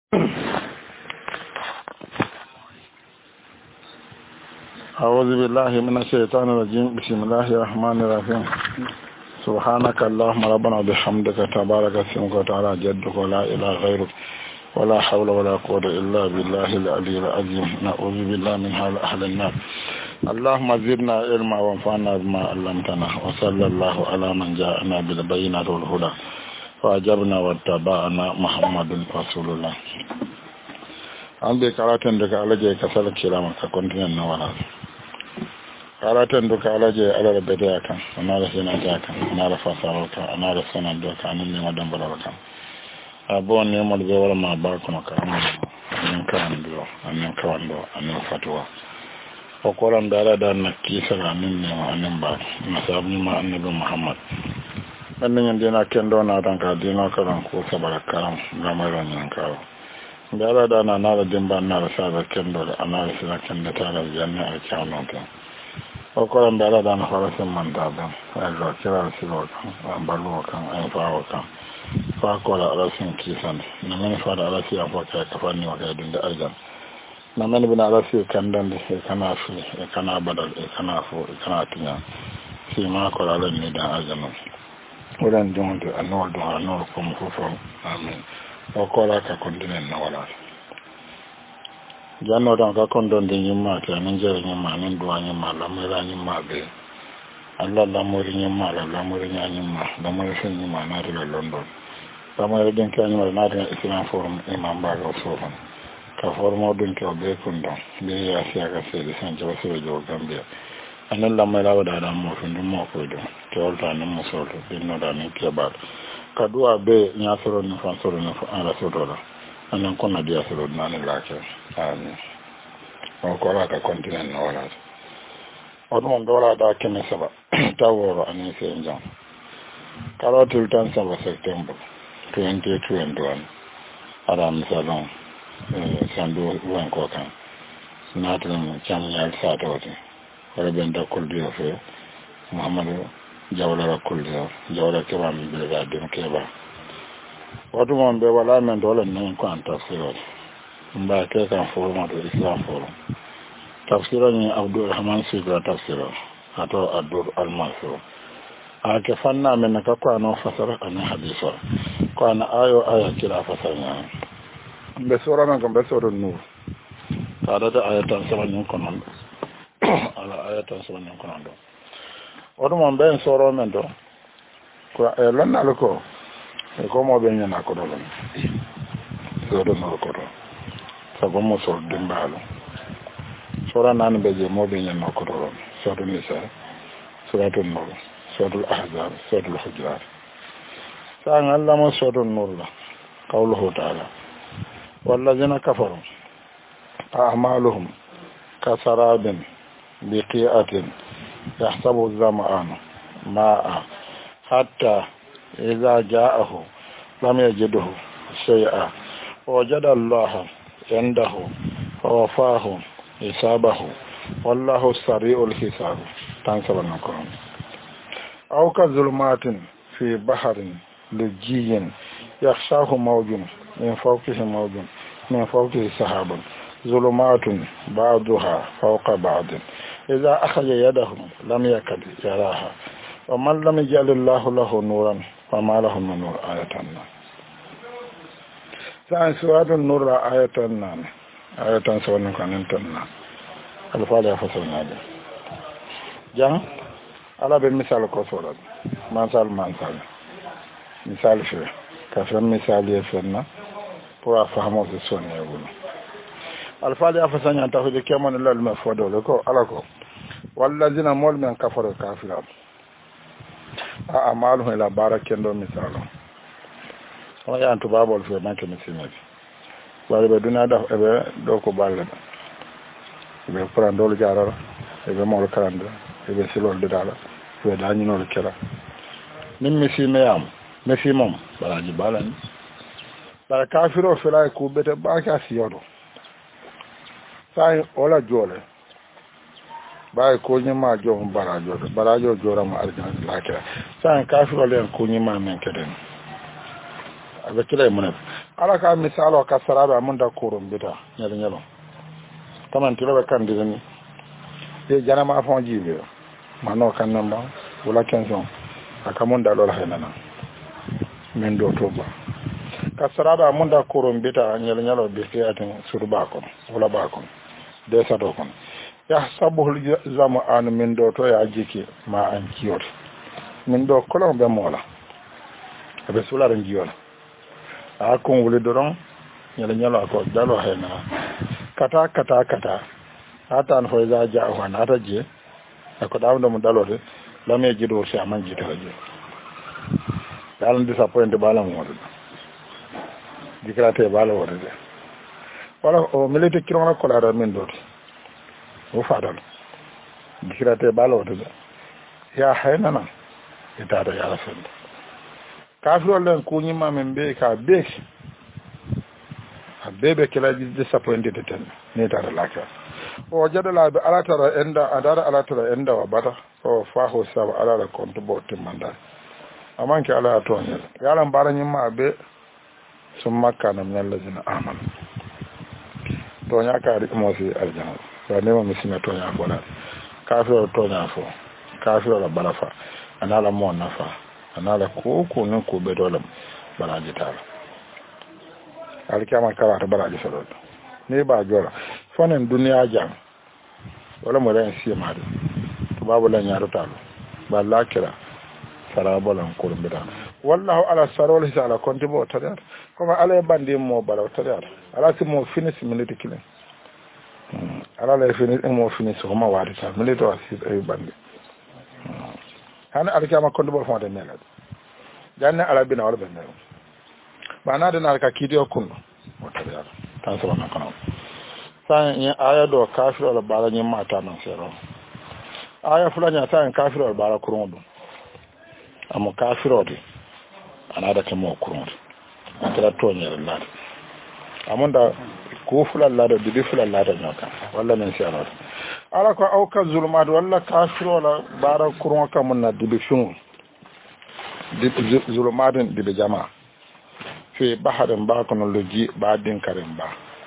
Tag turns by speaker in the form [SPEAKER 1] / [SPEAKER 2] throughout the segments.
[SPEAKER 1] أعوذ بالله من الشيطان الرجيم بسم الله الرحمن الرحيم سبحانك اللهم ربنا وبحمدك تبارك اسمك وتعالى جدك ولا إله غيرك ولا حول ولا قوة إلا بالله العلي العظيم نعوذ بالله من حال أهل النار اللهم زدنا علما وانفعنا بما علمتنا وصلى الله على من جاءنا بالبينات والهدى فأجبنا واتبعنا محمد رسول الله an bai karatun daga alaje kasar kirama ka kontinan na wana karatun duka alaje alar bada kan ana da sina ta kan ana da fasara kan ana da sanan da kan ne madan bala kan abon ne mal bewar ma ba kuma ka amma an kan do an kan do an fatwa ko koran da da na kisa ranin ne anan ba na sabu ma annabi muhammad annan yanda na kendo na dan ka dina karan ko sabara karam ga mai ran kawo Gara da na nara dimba nara sada kendo da anara sina kendo tara janne a kyawun ta. Okoran da na fara sin manta da allo kira silo kan ambalu kan an fawo kan. Fa ko da arasin kisan na men fa da arasi a fa ka kafani wa ga dinda arjan. Na men bin arasi kan dan da kana fi kana badal kana fo kana tinya. Si ma ko da ne da arjan. Wurin don da anol do anol ko mu fo amin. O kola ka kontinen na wala janno dan ka kondon de nyimma ke nan jere nyimma nan duwa nyimma la mera nyimma be alla la mori nyimma la mori nyimma la mori sen nyimma na de london la mori den ka nyimma na de islam forum imam ba go sofan ka formo dun ke be kundon be ya sia ka se de san jawa se jo gambia anan la mera wada da mo fundu mo ko do to olta nan mo so do din no da ni ke ba kadua be nyasoro ni fansoro ni ala sotola anan konna dia soro nani lake amin o kola ka kontinent no wala o dum dola da kene saba taworo ani se njam kalotul tan saba september 2021 ara misalon sandu wan ko kan natun cham nyal sa tawti wala ben da kuldiyo fe muhammadu jawlara kulliyo jawra keba mi be ga dem keba wadu mon be wala men dole nan ko an tafsiro mba ke kan forum do islam forum tafsiro ni abdul rahman sigra tafsiro ato abdul al-mansur ake fanna men ka ko no fasara an hadisa ko an ayo aya kira fasara be sura men ko be sura nur kada da ayatan saban ko non ala ayatan saban ko non odo mon ben soro men do ko e lonna ko e ko mo ben nyana ko do lon so do no ko do sago mo so dimbalo sora nan be je mo ben nyana ko do lon so do ni sa suratul nur suratul ahzab suratul hujurat sa ngalla mo suratul nur la qawluhu ta'ala wallazina kafaru a'maluhum kasarabin biqi'atin يحسب الظمآن ماء حتى إذا جاءه لم يجده شيئا وجد الله عنده فوفاه حسابه والله سريع الحساب تنسب النكرون أو كظلمات في بحر لجي يخشاه موج من فوقه موج من فوقه سحاب ظلمات بعضها فوق بعض إذا أخذ يده لم يكد يراها ومن لم يجعل الله له نورا فما له من نور آية النار سأل سؤال النور آية النار آية سؤال كان انتنا الفالي فصلنا به جاء على بالمثال كسورة مثال مثال فيه كفر مثال يفرنا pour afahamo se sonne yewuno alfaali afasanya tawde kemon lal ma fodole ko alako wallazina mol men kafaro kafira a amalu ila barakendo misalo o ya to babol fe manke misimati wala be duna da ebe do ko balle be prandol jarara ebe mol karanda ebe silol de dala be dañu no kera nim misime yam misimom balaji balani bara kafiro fela ko bete baka siyodo sai ola jole bay ko nyima jo barajo jora ma arjan lakira sai kafiro len ko nyima men keden abe kila mun ala ka misalo ka saraba mun da kurum bita nyalo nyalo taman tilo be kan dirani e jana ma fon jibe mano kan namba wala kenson aka mun da lol haynana min do to ba ka saraba mun da kurum bita nyalo nyalo be fiatin surba ko wala ba ko de sa do kon ya sabuhul zamu an min do to ya jiki ma an kiyot min do kolon be mola abe sularan jiyola a kon wuli doron nyala nyala ko dalo hayna kata ata an hoy za ja wa na ta je ko dawndo mu dalo de lame jido si aman jita je dalan disappoint balam wadu dikrate bala wadu de wala o milite kirona ko la min do o fadal dikrate bala wadu ya hayna na ita da ya rasul kafiro len kunyima men be ka be bebe kila disappointed ten ne tara laka o jadala be alatara enda adara alatara enda wa bata o fa ho saba alala konto botte manda amanke ala to nyel yalan baranyi ma be summa kana min allazina amanu to nya ka ri mo si aljana wa ne mo misina to nya bona kafiro to nya fo kafiro la balafa anala mo nafa anala ko ne ko be dolam balaji tara alkiyama kara ta baraji solo ne ba jora fonen duniya jam wala mo ren si ma to babu lan yaro talo ba lakira sara bolan kurbida wallahu ala sarol hisala konti bo tadar kuma ala bandi mo balaw tadar ala ti mo finish minute kilin ala la finish mo finish ko ma wadi ta minute wa si ay bandi han alkiyama konti bo fonde nela janne ala bina wala ben ba na da na ka kidiyo kunno wata da ta saba na kana sai in aya do kafiru al baranyin mata nan sero aya fulanya sai kafiru al bara kurun do amma kafiru de ana da kamo kurun akira to ne Allah amma da ko fulan la da dibi fulan la da naka wallahi nan sero ala ko auka zulmat walla kafiru al bara kurun kan mun na dibi shun dibi zulmatin dibi jama'a fi baharin ba kono loji ba din karin ba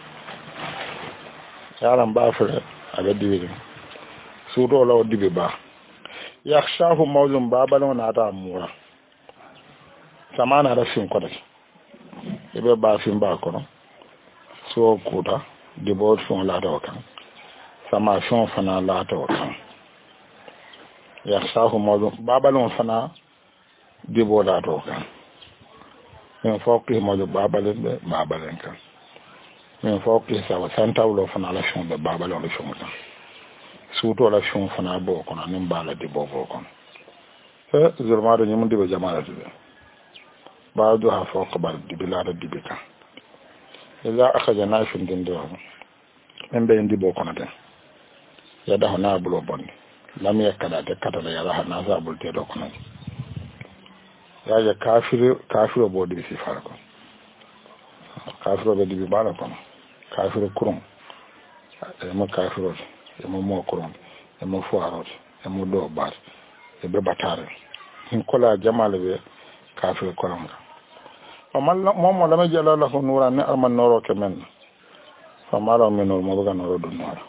[SPEAKER 1] yaran ba fure a ga dibi su do law dibi ba yakhshahu mawzun babalo na ta mura samana da sin kodo ibe ba fin ba kono so kuda dibo fon la da kan sama fon fana la ta kan yakhshahu mawzun babalo fana dibo la to kan min fokki mo babalen kan min fokki sa wa santa ulo fana la shon be babalen lo shon kan suto la shon fana bo kono nim bala di bo kono zurmado nyum di be jamaala de ba do ha fokk bar di bilada di bika ila akhaja nafin dindo men be ndi bo kono de ya da na bulo bon lam yakada de kata da ya ha na sa bulte do kono yaje kafiru bo di si farko kafiru be di bala kono kafiru kurum e mo kafiru e mo kurum e mo fuaro e mo do bar e be batare hin kola jamal be kafiru kurum amalla mo la me jala la nura ne arman noro kemen famara menor mo ga noro do noro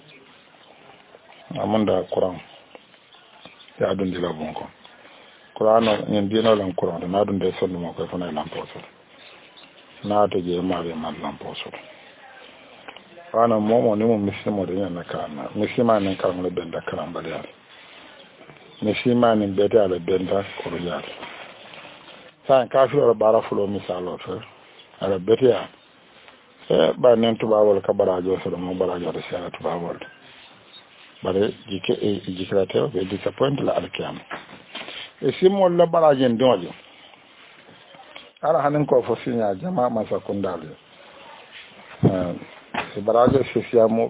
[SPEAKER 1] amanda kurum ya dun dila bonko Qur'ano nyen dino lan Qur'ano na dun de sonu mo ko fona lamposo na to je ma be ma lamposo ana momo ni mo misimo de nyana kana misima nan kan le benda kan baliya misima ni bete ala benda ko ya sa kafiru bara fulo misalo fe ala bete ya ba nan to bawol ka barajo so mo barajo de sala to bawol bare jikrate be disappoint la alkiyam esimo la barajen donjo ara hanin ko fo sinya jama masa kundale se baraje sesiamo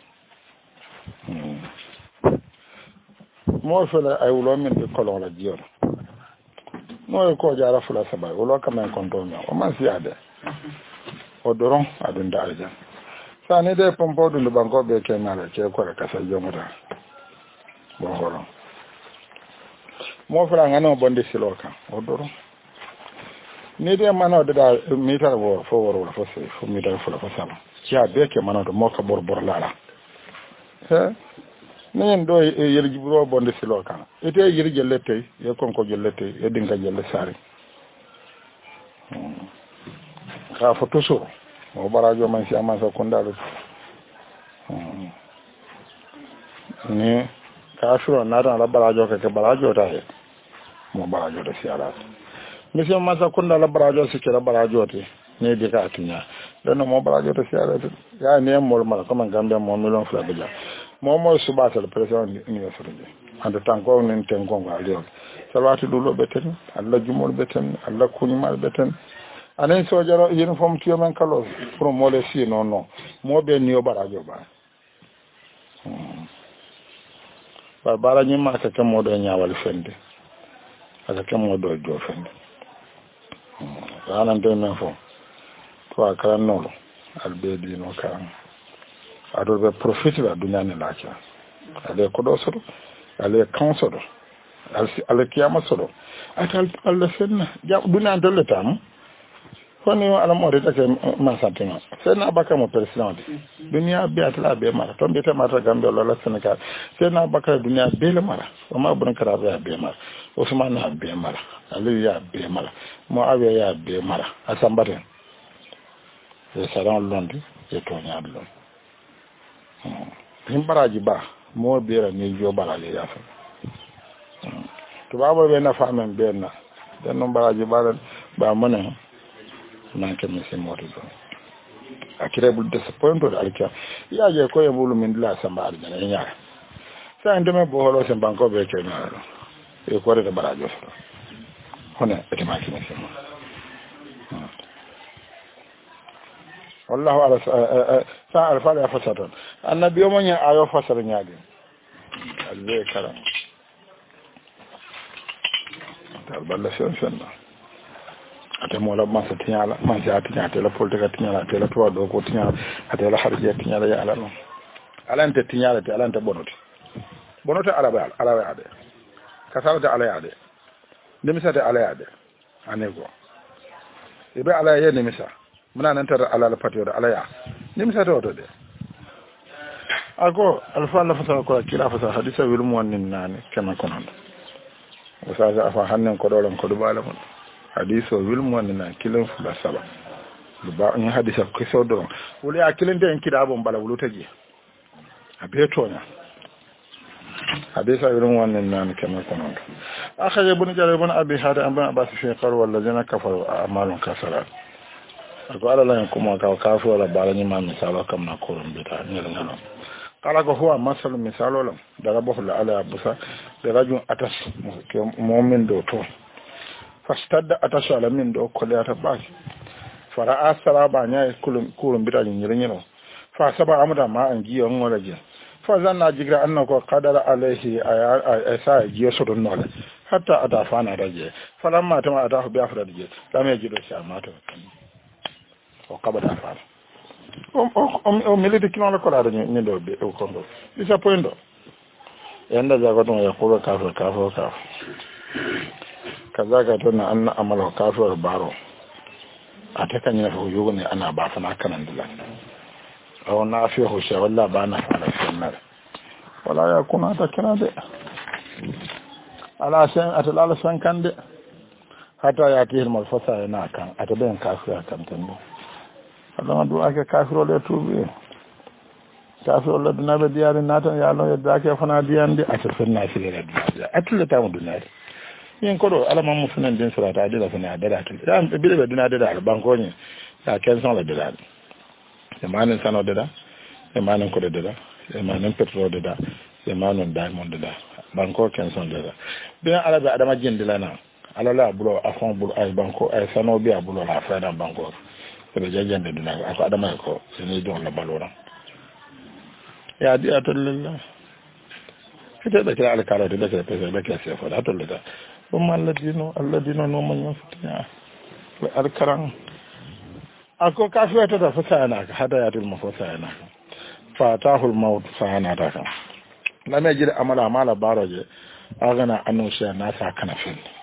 [SPEAKER 1] mo fele ay wulo min de kolon la jior mo ko jara fula sabay wulo kamen kontonya o man siade o doron adunda alja sa ne de pompo du banko be kenala ke ko ka sa jomuta bon horo mo fera ngano bonde siloka o doron ni de mano da mitar wo fo woro fo se fo mitar fo la fo sama ya be ke mano do moka bor lala he nen do yerji buro bonde silo kan ite yerji jellete ye konko jellete ye dinga jelle sare ka fo toujours o barajo man si amasa kondalo ni ka shuro na ran la barajo ke barajo ta he mo barajo da siara monsieur masa kondala barajo si ke la barajo te ne de ka tinya dan mo barajo ta siara ya ne mo mala comme gambia mo million fla bija mo subata le president université ande tanko nen tenko ngal salawatu dulo beten alla jumol beten alla kunymal beten anen sojaro uniform tiyo men kalo pour mo le si non mo be niyo barajo ba bara nyima ka kemo do nyaawal fende aka kemo do jo fende anan de men fo to akran nolo albedi no kan ado be profite la dunya ne lacha ale ko do sodo ale kansodo ale kiyama sodo atal alla fenna ja dunya dolle tam foni ala mo de take ma santima sen abaka mo president dunya be atla be mara to be mara gambe la senegal sen abaka dunya be le mara o ma bun kara be mara Ousmane ya be mara ali ya be mara mo awe ya be mara asambate e saran londi e to nya do baraji ba mo bera ni jo baraji ya fa to babo be na famen be na den no baraji ba mane nan ke mi sen moto do akire bul disappointed alka ya je ko e bulu min la samba arjana nya sa ndeme bo holo sen banko be ke na e ko re barajo hone e ma ki mi sen wallahu ala sa alfa ya fasatan annabi yo monya ayo fasara nyaade albe karam tal balla sen ate mo la masa tinyala masa atinya te la politika tinyala te la to do ko tinyala ate la harje tinyala ya ala no alante tinyala te alante bonote ala ade kasala te ala ade nimisa te ala ade anego ibe ala ye nimisa muna nan tar ala la patio da ala ya nimisa te oto de ako alfa la fasa ko kila fasa hadisa wil mo nin nane kema konon wasa afa hannen ko dolon ko dubala mon hadiso wilmo na kilin fula saba ba in hadisa kiso do wuli a kilin da yanki da abun bala wulutaje abeto na hadisa irin wannan nan kamar kono akhaje ibn jarir ibn abi hada an ba abbas fi qar wal ladina kafaru amalun kasara ko ala lan kuma ka kafu wala balani ma misalo kam na korun bita ne ngano kala ko huwa masal misalo lam daga bohul ala abusa da rajun atas mu'min do to fastadda atasha ala min do kolata baki fara asara ba nya kulum bita nyiro fa saba amda ma an giyo ngolaje fa zanna jigra annako qadara alaihi asa giyo so don nola hatta adafana raje falamma tama adahu bi afradije lam yajidu shamata o kabada fara o militi kino la kolata ni do be o kondo isa poindo yanda jago don ya ko kafo kazaga tana an amala kafir baro a ta kan yana fuyo ne ana ba fa na kanan dila aw na fi husha walla ba na fara sunnar wala ya kuna ta kira de ala san atalala san kan de hata ya tihir mal fasa yana kan ataben kafir kan tando Allah du ake kafiro le tubi kafiro le dunabe diyarin nata ya lo yadda ake fana diyande a tafin na shi le dunabe atulata mu dunare yin kodo alama musunan din surata adira fana adira tul dan bi be duna da albanko ni ta kenson la dira emanin sano dira emanin kodo dira emanin petrol dira emanin diamond dira banko kenson dira bi ala ba adama jindila na ala la bulo afon bulo ay banko ay sano bi abulo la fa dan banko be jajande duna ko adama ko ni don la balora ya di atulillah fita da kira alkala da kira pesa da kira sefa da atulillah kuma alladino no manyan fitiya alkaran ako kafiya ta tafi sayana ka hadayatul mafasayana fatahul maut sayana ta kan lamai jira amala baraje agana anusha nasa kana fin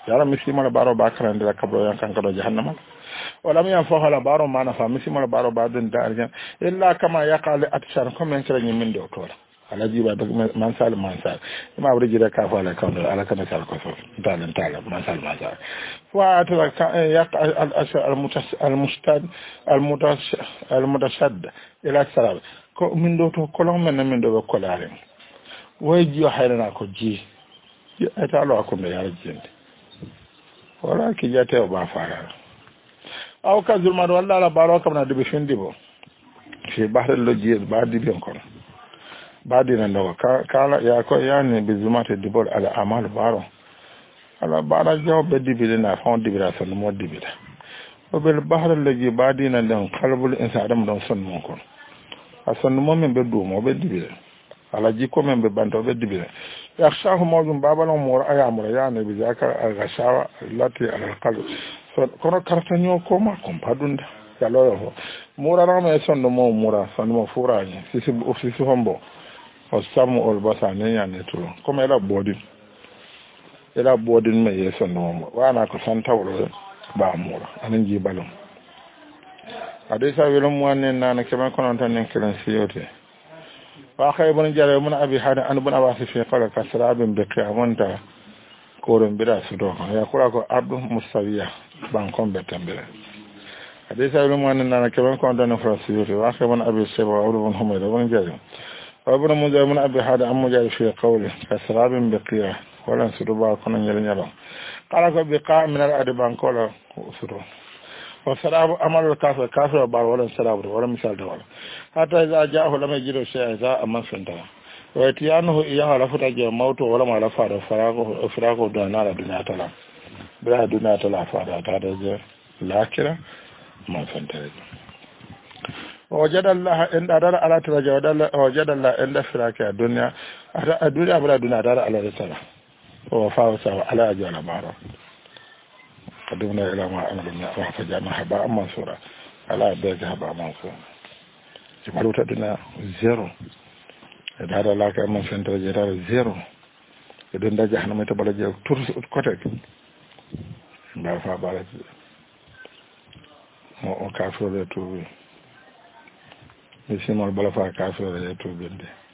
[SPEAKER 1] yara misimala baro ba karande la kabro yan kan kado jahannama wala mi yan fahala baro mana fa misimala baro ba dun da arjan illa kama yaqali atshar comme kala ni min do tola ala jiba man sal ma wuri jira ka fa ala kan ala kan sal ko so dalan tala man sal wa atala yaqa al mustad al mutashad ila salam ko min do to kolon men min do ko kolare way jiyo hayrana ko ji eta lo ko me yar jinde wala ki jate o ba fara aw ka zulma do walla la baro kam na de be fendi bo fi bahre lo ji ba di ben kono ba di na ndo kala ya ko yani be zulmate di bol ala amal baro ala bara jaw be di bi na fon di bi ra son mo di bi da o be bahre lo ji ba di na nden qalbul insa adam don son mon kono asan mo men be do mo be di bi ala jikko men be banto be di bi yakhshahu mawjum babalon mor ayamura yani bi zakar al-ghashawa allati al-qalb so kono kartanyo ko ma kom padunda ya lo mura rama e sondo mo mura sondo mo furani sisi hombo o samu ol basane yani to comme ela bodin me ye sondo mo wana ko santawlo ba mura anan ji balon adesa welum wanen nana kema kono tan nen kelen siyote وآخر ابن جرير من أبي حاتم أن ابن عباس في قال كسراب بقيامنتا كورن بلا سدوها يقول أكو أرض مستوية بانكم بتنبلا حديث ابن مؤمن أن كمان كون دون فرسيوت وآخر ابن أبي سيب وعبد بن حميد ابن جرير وابن مجاهد من أبي حاتم أم مجاهد في قوله كسراب بقيا ولا سدوبا كون يلنيلا قال أكو بقاء من الأرض بانكولا سدوه وسراب أمر الكافر بار ولا سراب ولا مثال دولا حتى إذا جاءه لم يجد شيئا إذا أمن فنتا ويتيانه إياه لفتا جاء موت ولا ما لفا فراغه دونار دنيا تلا بلا دنيا تلا فارا تارجع لاكرا ما فنتا وجد الله إن أدار على ترجع وجد الله إن فراك الدنيا الدنيا بلا دنيا أدار على رسالة وفاوسا على أجل بارا قدمنا إلى ما أمرنا وفجعنا هباء منصورا على بيت هباء منصورا جمالو تدنا زيرو هذا لاك من سنتر جدار زيرو إذن دا جهنم يتبالا جاو تورس كوتك بافا بالك مو كافر يتوبي بسيمول بلافا كافر يتوبي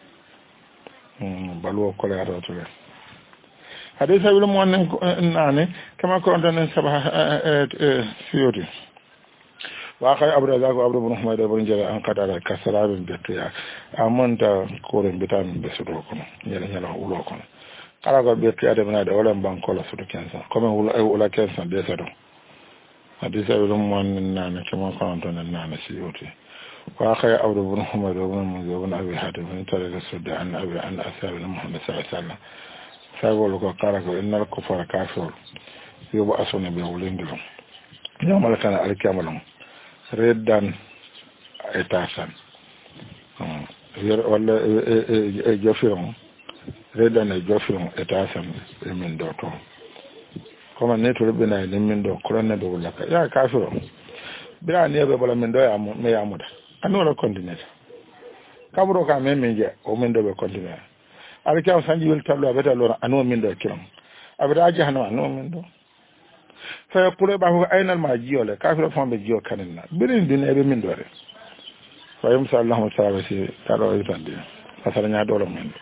[SPEAKER 1] بلو كولا يتوبي حديث ابن مؤمن ناني كما كنت نسبها سيوتي واخي ابو رزاق وابو بن حميد بن جرير ان قدر كسراب بقيا امنت كورن بتام بسدو كون يلا ولو كون kala ko be tiade menade wala bankola sudu kensa comme wala kensa de sado hadisa ابن مؤمن ناني كما كنت ناني سيوتي واخي ابو بن حميد بن ابي حاتم بن ترك السد عن ابي عن اصحاب محمد صلى الله عليه وسلم sagol ko kala ko innal kufara kafir yobo asone be wolendiro yamal kana alkiamalon reddan etasan wala jofiron reddan jofiron etasan min do to koma neto rebina ni min do korone do laka ya kafiro bira ne be bala min do ya me yamuda anora continue kaburo ka men je o min do be continue alika sanji wel tablo abeta lora anu min do kiram abeta jahannama anu min do fa yaqulu ba huwa ayna al majiyole kafiro fon be jiyo kanina birin dine be min do re fa yumsa Allahu ta'ala si talo itande fasara nya do lo min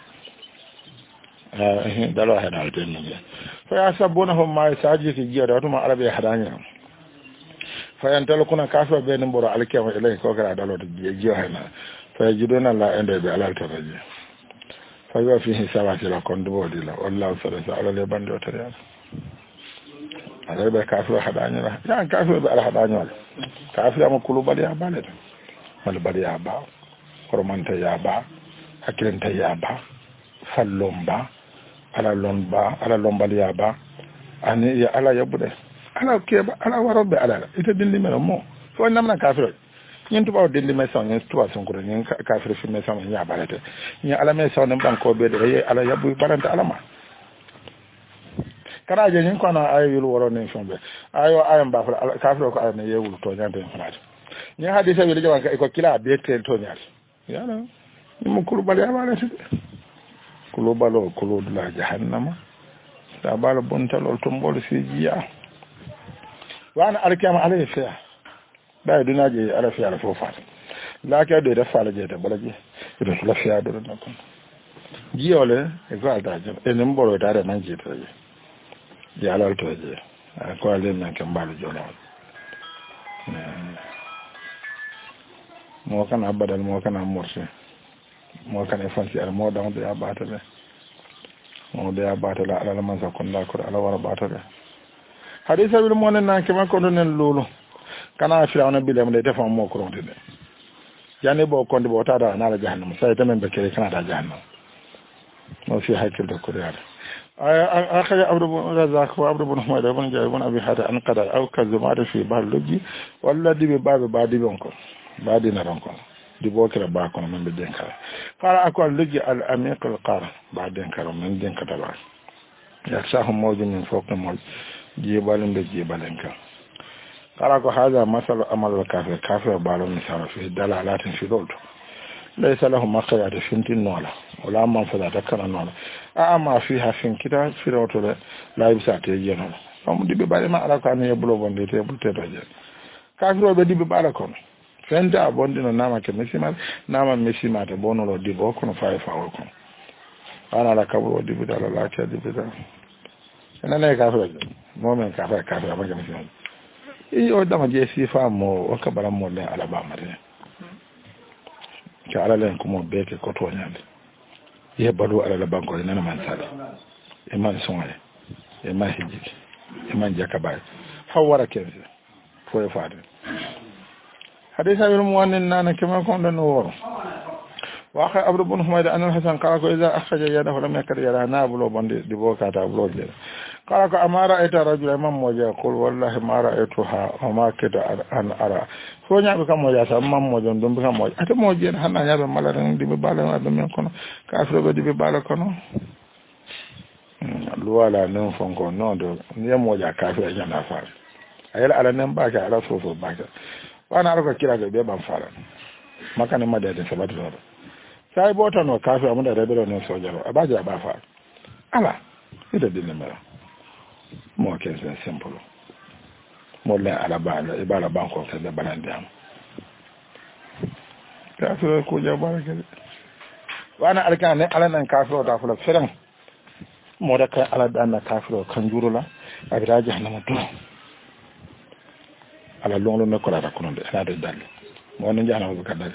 [SPEAKER 1] dalo hada alten ne fa yasabunahum ma saji ki jiyo da tuma arabe hadanya fa yantal kuna kafiro be nemboro alkiyama ilay ko kala dalo de jiyo hana fa yajiduna la ende be alal taraji fayo fi hisabati la kondubo dila wallahu sallallahu ala le bande otare ala be kafiro hadanya la ya kafiro be ala hadanya la kafiro am kulubali ya baleta mal bari ya ba kormanta ya ba hakilenta ya ba fallomba ala lombali ya ba ani ya ala yabude ala keba ala warobe ala ite dindi meno mo so namna kafiro ñen tubaw dendi meson ñen tuwa son ko ñen kafir fi meson ña balete ñi ala meson ne banko be de ala yabu baranta alama kana je ñen ko na ayul woro ne fombe ayo ayam ba fa kafir ko ay ne yewul to ñante fanaat ñi hadisa wi le jawan ko kila be te to ñaat yana ni mo kulu bal ya balete kulu balo kulu la jahannama da bala bontalol tombol sijiya wana alkiyama ala fiya da duna je ala fiya ala fofa la ka do da fala je da balaje do la fiya do na kon jiole e ko alta je e nem bolo da man je to je ya ala to je ko ale nan kan balu jona mo kan abadal mo kan amorse mo kan e fanci ala mo dan de abatale mo de abatale ala man sa kon da ko ala wara batale hadisa bil mo nan ke ma ko non lulu kana firawna bilam de defam mo ko ronde de yani bo konde bo tada na la jahannam sai tamen be kere kana da jahannam mo fi haykil de ko yar أخذ عبد بن رزاق وعبد بن حميد بن جابر بن أبي حاتم عن قدر أو كذب في بحر لجي ولا دي بباب بعد بينكم بعد نرانكم دي بوكر باكم من بدينكر قال أقول لجي الأميق القار بعد دينكر من دينكر تبع يخشاهم موج من فوق موج جبال بجبالنكر قال أقول هذا مثل أمر الكافر كافر بالو مثال فيه دلالات في دولته ليس لهم مخرج فينتي نولا ولا منفذ تكنا نولا أما فيها فين كده في روتو لا يبسات يجينا فم دي ببالي ما على كان يبلو بندي تبل تدرج كافر بدي ببالي كون فنتا بوندنا ناما كمسيما ناما مسيما تبونو لو دي بوكو فاي فاوكو أنا لا كبر دي بدال لا كدي بدال أنا لا كافر مؤمن كافر ما كمسيما إيه قدام جيسي فامو وكبر مولى على بامرين ka alalen kuma beke ko to nyande ye balu ala la banko ni nana man sala e man sonale e man hijiki e man jakabay hawara kenze fo e faade hadisa bil muwannin nana kema ko don woro wa akha abdu bin humayd an al-hasan qala ko idha akhraja yadahu lam yakad yara nabulo bande di bokata blogge qala ko amara ayta rajula mam moja qul wallahi ma ra'aytuha wa ma kada an ara so nyaabe kam moja sa mam moja dum kam moja ata moja hanna nyaabe malaran di be bala be men kono kafro be di be bala kono luwala non fonko non do ni moja kafro jana fa ayala ala nem ba ka ala fofo ba ka wana ala ko kira be ban fara makane madade sabatu do sai bota no kafro amunda rebelo no sojaro abaje ba fa ala ida dinne mera mo kensen simple mo la ala bala e bala banko te de balande am kafro ko jabara ke wana alkane ala nan kafro ta fula firan mo da ka ala dan kafro kan jurula abira jahannama to ala longlo me ko la ta kono de ala de dal mo non jahannama ko kadal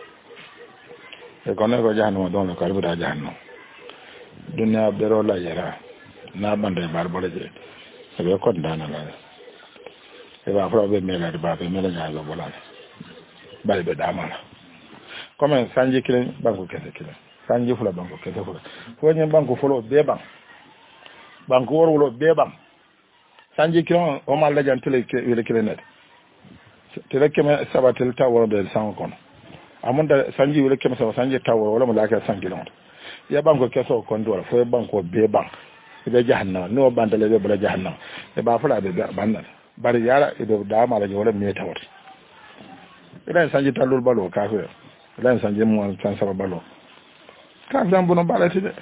[SPEAKER 1] e kono ko jahannama don ko abira jahannama dunya bero la yara na bande bar bolaje ebe ko ndana la e ba fro be mela de ba be mela nya lo bolale bari be damala comme sanji kilen banko kese kilen sanji fula banko kese fula fo nyen banko fulo be bang banko worwulo be bang sanji kilen o mal la jantele ke wele kilenet tele keme sabatel tawro be san kono amunda sanji wele keme sanji tawro wala mo la ka san kilen ya banko keso kondo fo banko be bang be jahannama no bandale be bula jahannama e ba fula be banna bari yara e do da mala wala mi tawti ila sanji talul balo kafe ila sanji mo tan saba balo ka dan bono balati de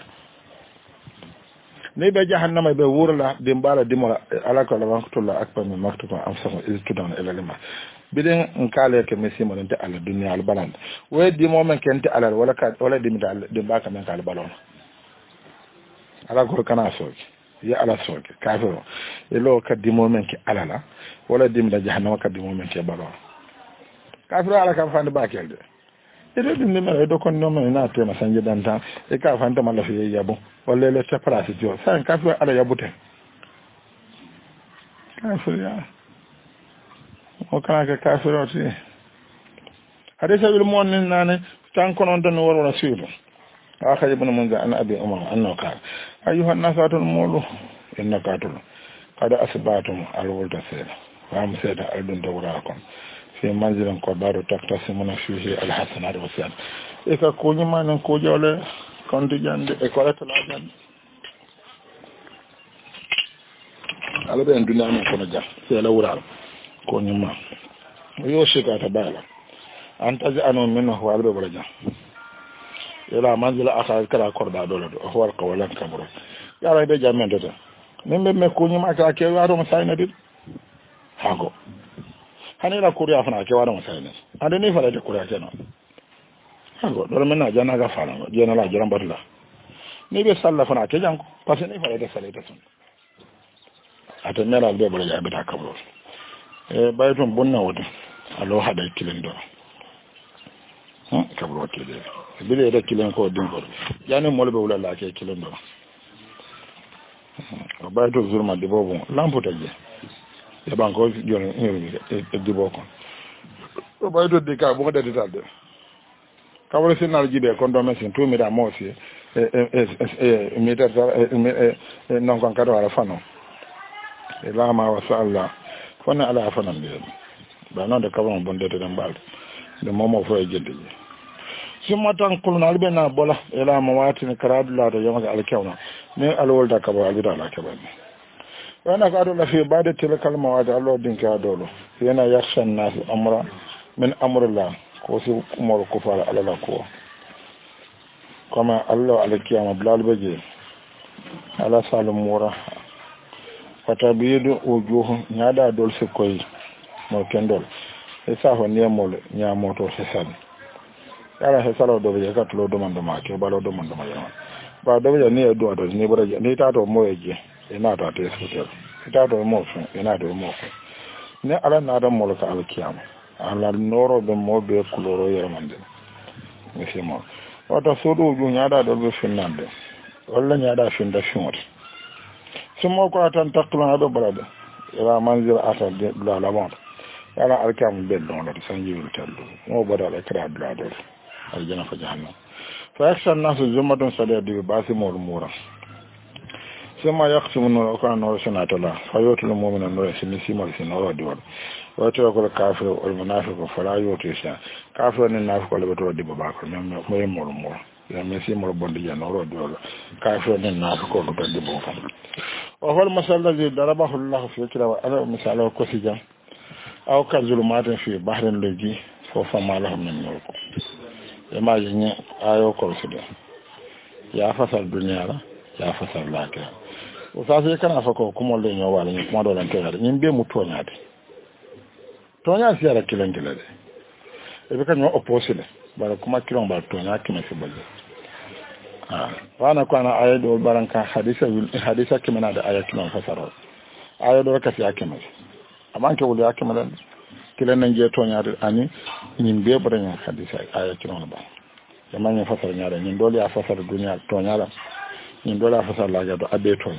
[SPEAKER 1] ne be jahannama be wurla de mbala dimola ala ko la waqtulla akbar min maktukum amsakum iz tudana ila lima biden en kale ke mesimo nte ala dunya al balan we di momen kente ala wala ka wala dimita de baka men kala balon ala ko kana soki ya ala soki kafiro e lo ka di momen ke ala la wala dimda jahannama ka di momen ke balon kafiro ala kan fande bakel de e do dum me do kon no me na tema sanje danta e ka fande mala fi yabo wala le ta place jo san kafiro ala yabute kafiro ya o kana ka kafiro ti hadisa bil mu'min nane tan konon dan woro rasulu آخر ابن منذر أن أبي أمر أنه قال أيها الناس المولو إنك أتلو قد أثباتم الولد سيدا وعم سيدا ألدن دوراكم في منزل قبار تقتسمون فيه الحسنات والسيئات إذا كوني ما نكوجي ولا كنت جاند إكوالة العجان على بين دنيا من كنا جا سيلا ورال كوني ما ويوشك أتبالا أنت زعنوا منه وعلى ببرجا ila manzila aka kala korda dole do hawar kawalan kabro yara be jamen do min be me ko nyima ka ke waro musayna dit hago hani la kuriya fana ke waro musayna ande ni fala de kuriya ke no hago do men na jana ga fala no jena la jaram batla ni be salla fana ke janko parce que ni fala de sala de sun ata mera be bala ya be ta kabro e bayton bonna wodi alo hada kilin do kabro ke de bile da kilin ko din ko yani molbe wala la ke kilin do bayto zurma de bobo lampo taje ya banko joni e dibo ko bayto de ka bo da de kawle sinal jibe kon do mesin to mi da mosi mi da non kon kado ala fano e lama wa salla fona ala fano de ba non de kawon bonde de mbal de momo fo e jedde summa tan kulna albe na bola e lama wati ni karadula da yama alkawna ne alwol da kabo albida ala kabo wana ka do la fi bade tilkal mawadi allo din ka dolo yana yakhshan nas amra min amrillah ko si kumar ko fara alala ko kama Allah alkiyama bilal beje ala salum mura fata biidu ujuhu nyada dol se koy mo kendol e sa ho niamol nyamoto hesan ala hesalo do be ka tulo do mando ma ke balo do mando ma yawa ba do be ni do do ni bora ni ta to mo eje e na ta te hotel ta to mo fu e na do mo ne ala na do mo ka alkiyama ala noro be mobe kuloro yermande misi mo wata sodo ju nyaada do be finnande walla nyaada finda finwot sumo ko tan takla do balade ila manzil ata de la la mont ala alkam be don la sanjiwul tallu mo badala kra blado aljana fa jahannam fa yaksan nasu zumatun sadadi basi mol mura sema yaksumu no ko no sanatala fayotul mu'mina no simisi mal sinoro diwal wato ko kafir wal munafiq fala yutisha kafir ni nafiq ko lebeto di babako mem moy mo ya mesi mo bondi ya no ro diwal kafir ni nafiq ko do di babako wa hal masalla zi darabahu allah fi kira wa ala misala ko sija aw ka zulumatin fi bahrin laji fo fama lahum min nur e ma yin ayo ko sida ya fasal dunyara ya fasal lakira o sa se kana fa ko kuma le nyo wala ni kuma do lan tayar ni be mu toñade toña si ara kilengele de e be kan no opposite bara kuma kilon ba toña kime se balle wana ko ana aya do baranka hadisa kimana da aya kilon fasaro aya do ka si akime amma ke wuli akime dan kilen nan je toñade ani ni be baranya hadisa aya kilon ba jama ni fasaro nyaade ni dole ya fasaro duniya toñala ni dole ya fasaro la ga do abe toña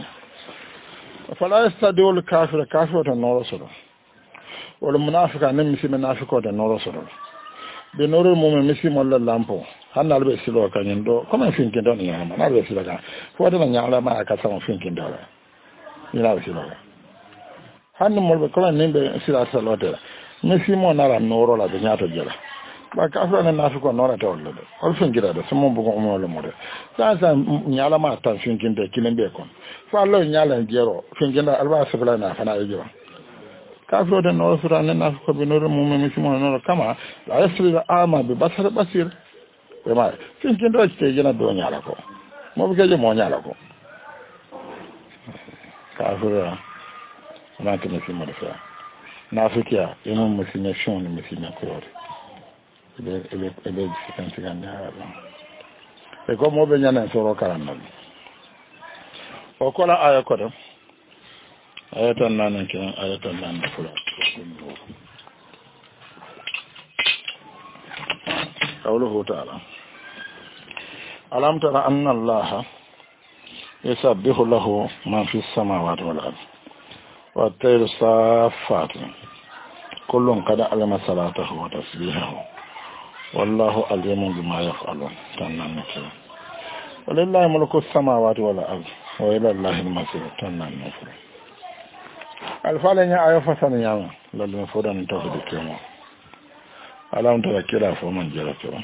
[SPEAKER 1] fala yastadiul kafir to noro soro wal munafiqa nem misi munafiqo to noro soro be noro mo misi mo la lampo hanal be silo kanyen do comme finkin do ni ama na be silo ka fo de nyala ma ka sa mo finkin do la ni la silo hanno mo be ko nembe sila salote misi mo na la noro la be nyato jela ba ka fa na nafiqo noro to le o fingira do sumo bu ko mo le mo de sa nyala ma ta finkin de kilembe kon fa lo nyala jero finginda alba sabla na fana ejo kafiro de no sura na ko be no mo me misi mo no kama la yasri ama be basar basir e ma fingindo te jena do nyala ko mo be je mo nyala ko kafiro na ke misi mo fa na fikia imo misi na shon misi na ko ele sikan sikan ya e ko mo be nyana so ro karan o kola aya kodam ayatan nan ken ayatan nan fula qawluhu ta'ala alam tara anna allaha yusabbihu lahu ma fis samawati wal ard wa at-tayru saffat kullun qad alima salatahu wa tasbihahu wallahu alimun bima yaf'alun tannan ken walillahi mulku as-samawati wal ard wa ila allahi al-masir tannan nafur alfalanya ayo fasana nyama lalle fodan to de kemo alam to kira fo man jera to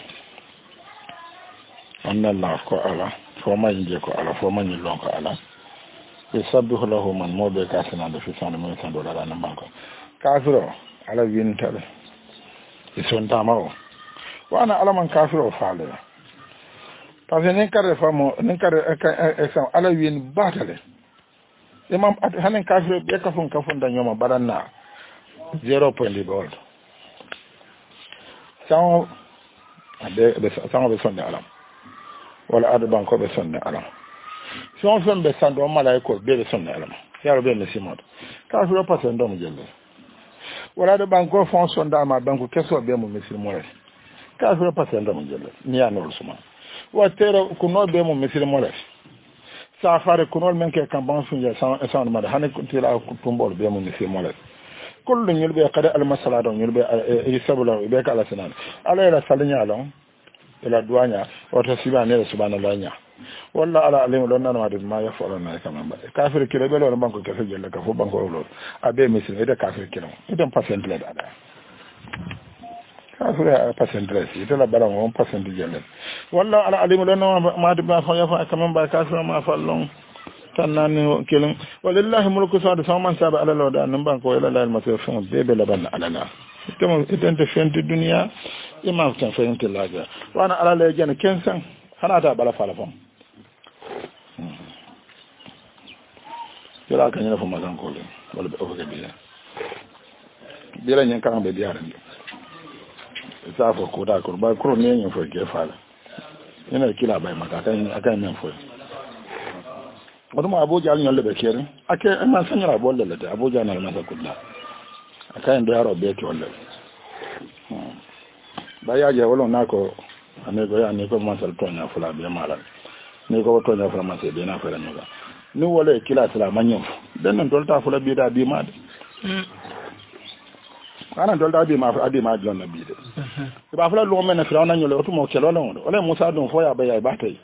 [SPEAKER 1] anna allah ko ala fo man je ko ala fo man lon ko ala yusabbihu lahu man mobe kasana da fi sana mai san dola nan banko kafiro ala wintale ison tamawo wana alaman kafiro faale parce que nin kare famo nin kare ala win batale imam hanen kafir be kafun da nyoma baranna 0 point de gold sango be sonde alam wala adu banko be sonde alam son be sando malaiko be sonde alam yaro be mesimo kafir passe ndom jelle wala adu banko fon sonda ma banko keso be mo mesimo re kafir passe ndom jelle ni anol suma wa tero kuno be mo mesimo re safare kunol men ke kamban sunja san ma hane kuntira tumbol be mo mesimo re kullu nyulbe qada al masala don nyulbe isabula be kala sanan ala ila salinya lon ila duanya wata sibane subhanallah nya walla ala alim don nan wadu ma yafalo na kama ba kafir kire be lon banko ke fejel ka fo banko lo abe misil ida kafir kire ida percent la da kafir percent la ida la bala on percent jelle walla ala alim don ma du ba fa yafa kama ba kafir ma fallon tanani kelin walillahi mulku sa'd saman saba ala lawda nan banko ila la masir fon bebe la ban alana temo itente fenti dunia imam tan fenti laga wana ala le jene kensan hanata bala fala fon yala kan yana fo mazan ko le wala be o ga biya bila nyen kan be biya ran sa fo ko da ko ba ko ne nyen fo ke fala ina kila bai maka kan akan men fo waduma abuja alin yolle be kere ake man sanyara bolle le abuja na masa kulla akan do yaro be ke wolle ba ya je wala nako ane go ya ne ko man sal tonya fula be mala ne ko tonya fula man se be na fara nyoga ni wala kila sala manyo den non dolta fula bi da bi ma de ana dolta bi ma adi ma jonna bi de ba fula lo men na fira na nyolo to mo kelo lo wala musa don fo ya ba ya ba tay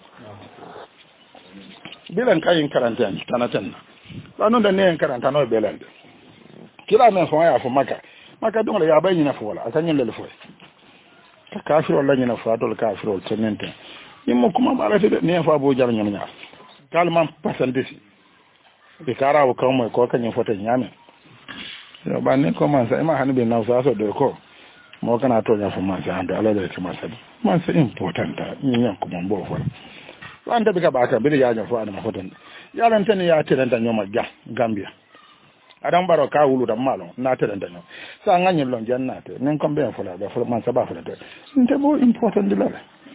[SPEAKER 1] bilan kayin karanta ni tanatan ba non da ne karanta no belan kila men fo ya fo maka don la ya bayin na fo wala atanyin le fo ta kafir wala ni na fo to kafir wal tenente nimmo kuma ba la te ne fa bo jar nyam nyaar kalman pasandisi be karawo kawmo ko kanyen fota nyame yo ba ne ko man sa ma hanbe na so do ko mo kana to nya fo man sa ando ala le ma sa man sa important ta ni yan ko mon bo fo wanda bika ba ka bi ya nya fo ana fotan ya lan tan ya tiran tan nyoma gambia adam baro ka wulu da malo na tiran tan sa nganyin lon jannate nen ko be fo la ba fo man sa ba fo la te nte bo important de la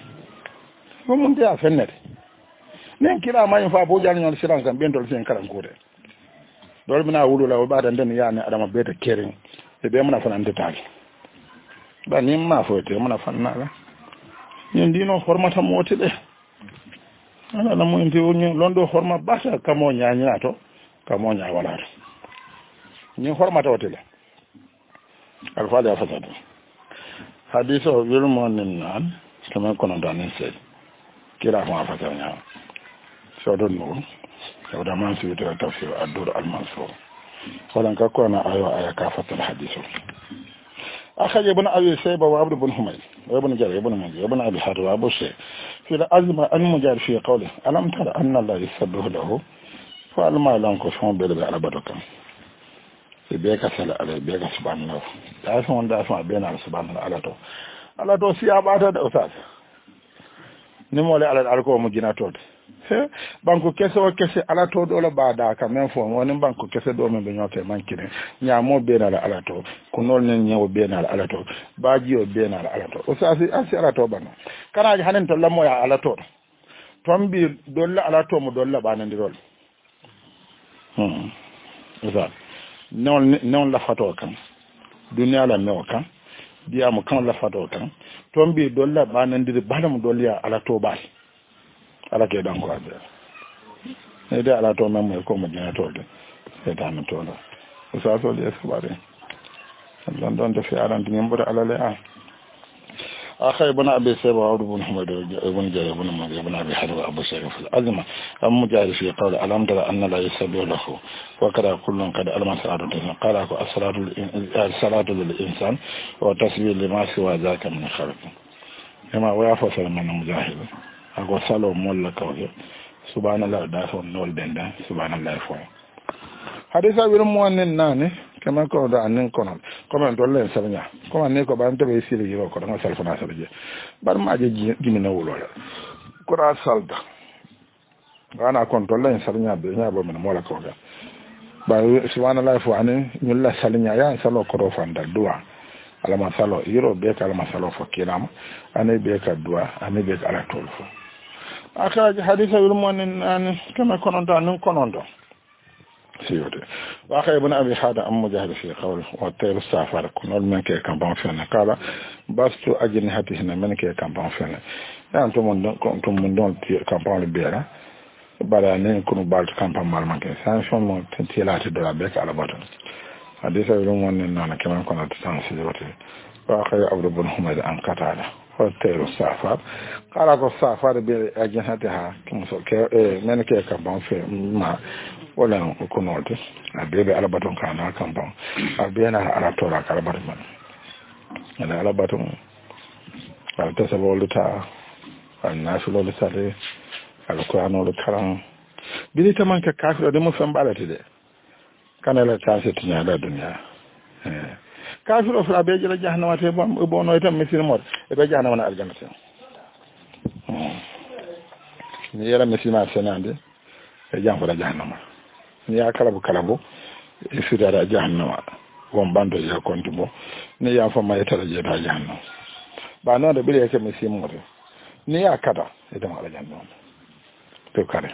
[SPEAKER 1] mo mun dia fennet nen kila ma yin fa bo jan nyon siran kan bentol sen karan kode dol mina wulu la ba dan den ya ne adama beta kering e be muna fanan detali ba ni ma fo te muna fanna la nyen dino formata moti de ala la mo indi wonyo londo forma basa kamo nyaanya to kamo nya wala ni formata wote le alfa da fatata hadiso yulmo nin nan kama kono danen se kila ko afata nya sodon no sawda man su ta tafsir ad-dur al-mansur falan ka ko na aya ka fatal hadisu akhaj ibn abi sayba wa abd ibn humayl wa ibn jarir ibn manji ibn abi hatim wa abu shay fi al-azma al-mujar fi qawli alam tara anna la yasabbihu lahu fa al-malan ko fon bele be alabatokan be ka sala ala be ka subhanallah da son da son be na subhanallah ala to si abata da ustaz ni mo le ala alko mo jina to banko kese o kese ala to do la bada ka men fo woni banko kese do men be nyoke mankine nya mo be na ala to kunol nen nyawo be na ala to baji o be na ala to o sa asi ala to bano kana hanen to lamo ya ala to tombi dolla ala to mo dolla banandi rol osa non la fato kan dunya la mewo kan dia mo kan la fato kan tombi dolla banandi balam dolya ala to bal ala ke dan ko abe ne da ala to men ko mo dina to de e tan to la so so le sabare Allah don da fi aran din mbura ala le akhay ibn abi sayba wa ibn humayd ibn jarir ibn manji ibn abi hadim abu shaykh fil azma am mujahid fi qawl alam tara anna la yasbihu lahu wa kada kullun qad alma sa'adu qala ko as-salatu lil insan wa tasbih lima siwa zaka min khalq kama wa fa salman mujahid ako salo molla kawje subhanallah da so nol benda subhanallah fo hadisa wir mo nen nane kama ko da anen kono comme to len sabnya comme ne ko ban to be siri yiro ko da sal fana sabje bar ma je jimi na wulo ko ra salda ana contrôle en salnya be nya bo men mola ko ga ba subhanallahi fo ani nyulla salnya ya salo ko fanda duwa alama salo yiro be ka alama salo fo kiram ani be ka duwa ani be ala tolfo akara hadisa wil mon an kama kononta nun konondo سيوتي واخي ابن ابي حاتم ام مجاهد في قول وتير السافر كنول من كي كامبان فين قال باستو اجنحتهن من كي كامبان فين انتم من دون كامبان بيرا بلا نين كونو بالت كامبان مال من كي سان شون مو تنتيلات دو لا بيك على بطن حديث يقولون ان انا كمان كنت تنسيوتي واخي عبد بن حميد ان قتاده وتير السافر قال السافر باجنحتها من كي كامبان فين ما wala ko note abebe ala baton kana kampan abena ala tora kala baton man ala baton ala tasabo luta annasu lo sare ala ko anolo karam bili taman ka kafiro de mo fambalati de kanala taase tinya da dunya kafiro fra be jira jahannama te bo no itam misil mot e be jahannama na aljanna te ni yara misilma senande e jamfara jahannama ni ya kalabu isira jahannama won bando ya kontubo ni ya fa mai tara je da jahannama ba no da bile yake misi mu ni ya kada idan ala jahannama to kare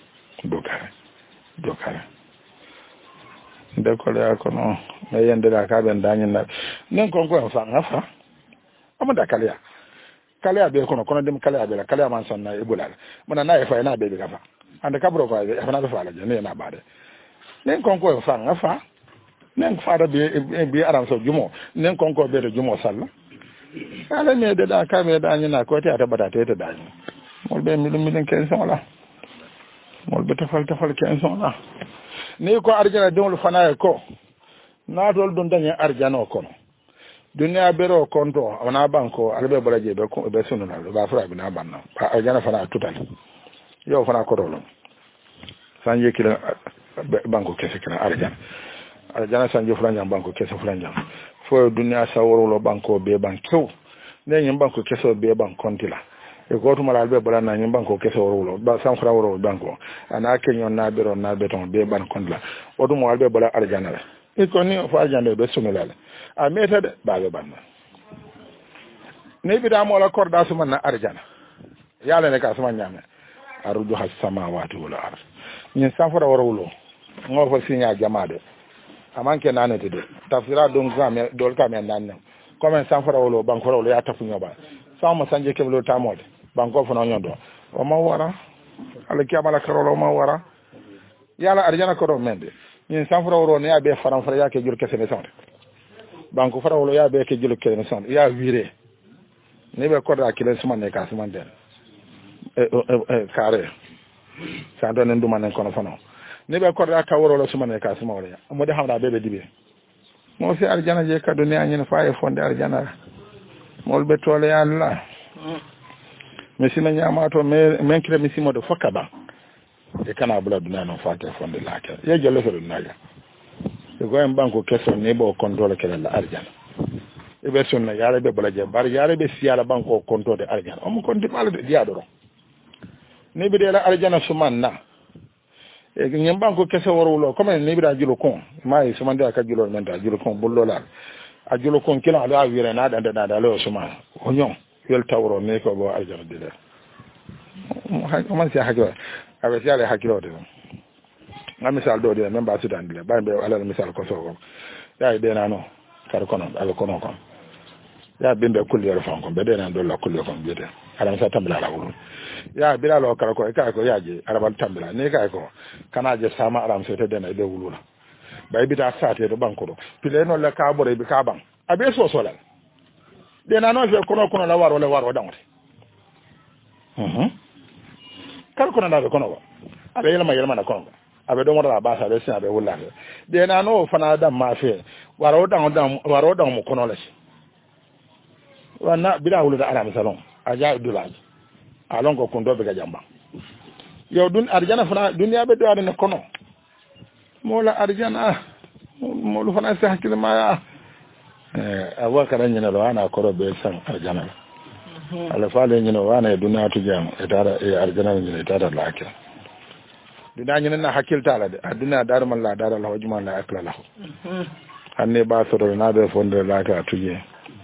[SPEAKER 1] da ko ya kono me yende da ka ben danyin na nen kon ko fa ngafa amada kaliya be kono dem kaliya man sanna ibulal mana na e fa na be ka fa ande kabro fa e fa na fa ala je na bade nen konko fa ngafa nen fara bi aram so jumo nen konko be de jumo salla ala me de da ka me da nyina ko ta bata te da ni mol be mi ken son la mol be tafal ken son la ni ko arjana dum fana ko na dol dun danya arjana ko dunya bero konto ona banko albe bolaje be ko be sunu na ba fara bi na banna arjana fana tutal yo fana ko dolo sanje kila banko kese kana arjana sanje fulanja banko kese fulanja fo dunya sawro banko be banko ne nyim banko kese be bankontila e goto mala albe bola na nyim banko kese woro ba sam fra woro banko ana kenyon na bero na beton be bankontila odu mo albe bola arjana la e ko ni fo arjana be sunulala a meta de baabe banna ne bi da mo la korda suma na arjana yalla ne ka suma nyame arju has samawati wal ard nyin sam fra woro ngo fo sinya jamaade amanke nanete de tafsira dum game dol kam nan comme san fara wolo banko wolo ya tafu nyoba sama sanje keblo tamode banko fo no nyodo o ma wara ala kiyamala karolo ma wara yala arjana ko do mende ni san fara wolo ne ya be faram fara ya ke jur kese ne sonde banko fara wolo ya be ke jur kese ne sonde ya wire ne be ko da kile suma ne ka suma den kare sa do ne nduma ne kono fono ne be korda ka woro lo sumane ka suma wala mo de hamda bebe dibe mo fi arjana je ka dunya nyin fa e fonde arjana mo be tole yalla mesina nyama to men kire misimo de fokaba e kana bula dunya no fa ke fonde la ke ye jelo so dunya e go en banko keso ne bo control kele la arjana e be sonna yare be bula je bar yare be siala banko control de arjana o mo konti mala de diado ne be de la arjana sumanna e ngem banko kese worwulo comme ni bida julo kon mai sumande aka julo menta julo kon bollo la a julo kon kila ala wire na da lo suma onyon yel tawro ne ko bo aljana de o man si hakilo abe si ala hakilo de na misal do de memba sudan de ba be ala misal ko so ya de na no kar kono ala kono kon ya bimbe kulli yor fon kon be de na do la kulli kon biete ala sa tambala la wulu ya bila lo kala ko e ka ko yaje arabal tambila ne ka ko kana je sama aram so te dena be wulula bay bi ta sate do banko do pile no le ka bore bi ka ban abe so so la de na no je kono la waro dangote kala kono na be kono ba abe yelma na kono abe do mo da ba sa be sin abe wulala de na no fana da ma fe waro dan mo kono la shi wana bila wulula aram salon aja dulaji alon ko kondo be ga jamba yow dun arjana fana dunya be do adana kono mola arjana molu fana sa hakile ma awa kada nyina lo ana koro be san arjana ala fale nyina wana dunya to jam e tara e arjana nyina tara la akira dina nyin na hakil taala de aduna darmal la daral hawjuma la akla lahu anne ba so do na be fonde la ka tuje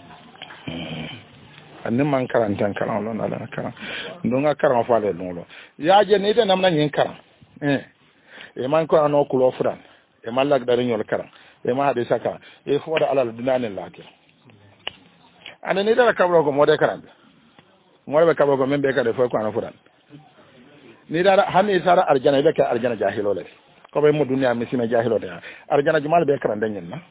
[SPEAKER 1] anne man karantan karan lon ala karan ndonga karan fa le lon ya je ni de namna nyin karan e man ko ano kulo furan e man lak dari nyol karan e ma hade saka e fo da ala dina ne la ke ane ni da kabro ko mode karan mo be kabro ko membe ka de fo ko ano furan ni da hanni sara arjana be ka arjana jahilo le ko be mo duniya misina jahilo de arjana jumal be karan den na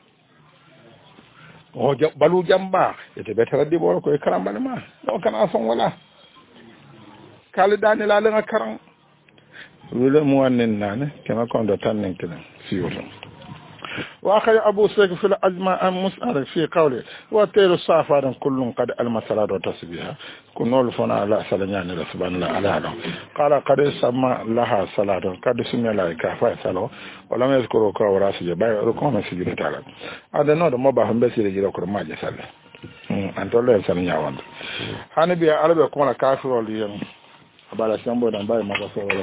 [SPEAKER 1] o balu jamba ete be tara dibo ko e karan bana ma do kana son wala kala dani la la karan wala mo wannen nane kema ko do tan nen tan siyoto واخي ابو سيف في الازمه ان مسأل في قوله وتير الصافر كل قد المسرات وتسبيها كنول فنا لا سلنان سبحان الله على قال قد سمى لها صلاه قد سمى لها كفايه صلاه ولم يذكروا كوراس باي ركون سجد تعالى هذا نود ما بهم بس يجي لكم ما جسل انت لا سلنيا وند هنبي على بكون كافر ولي بلا سامبو دان باي ما كفر ولا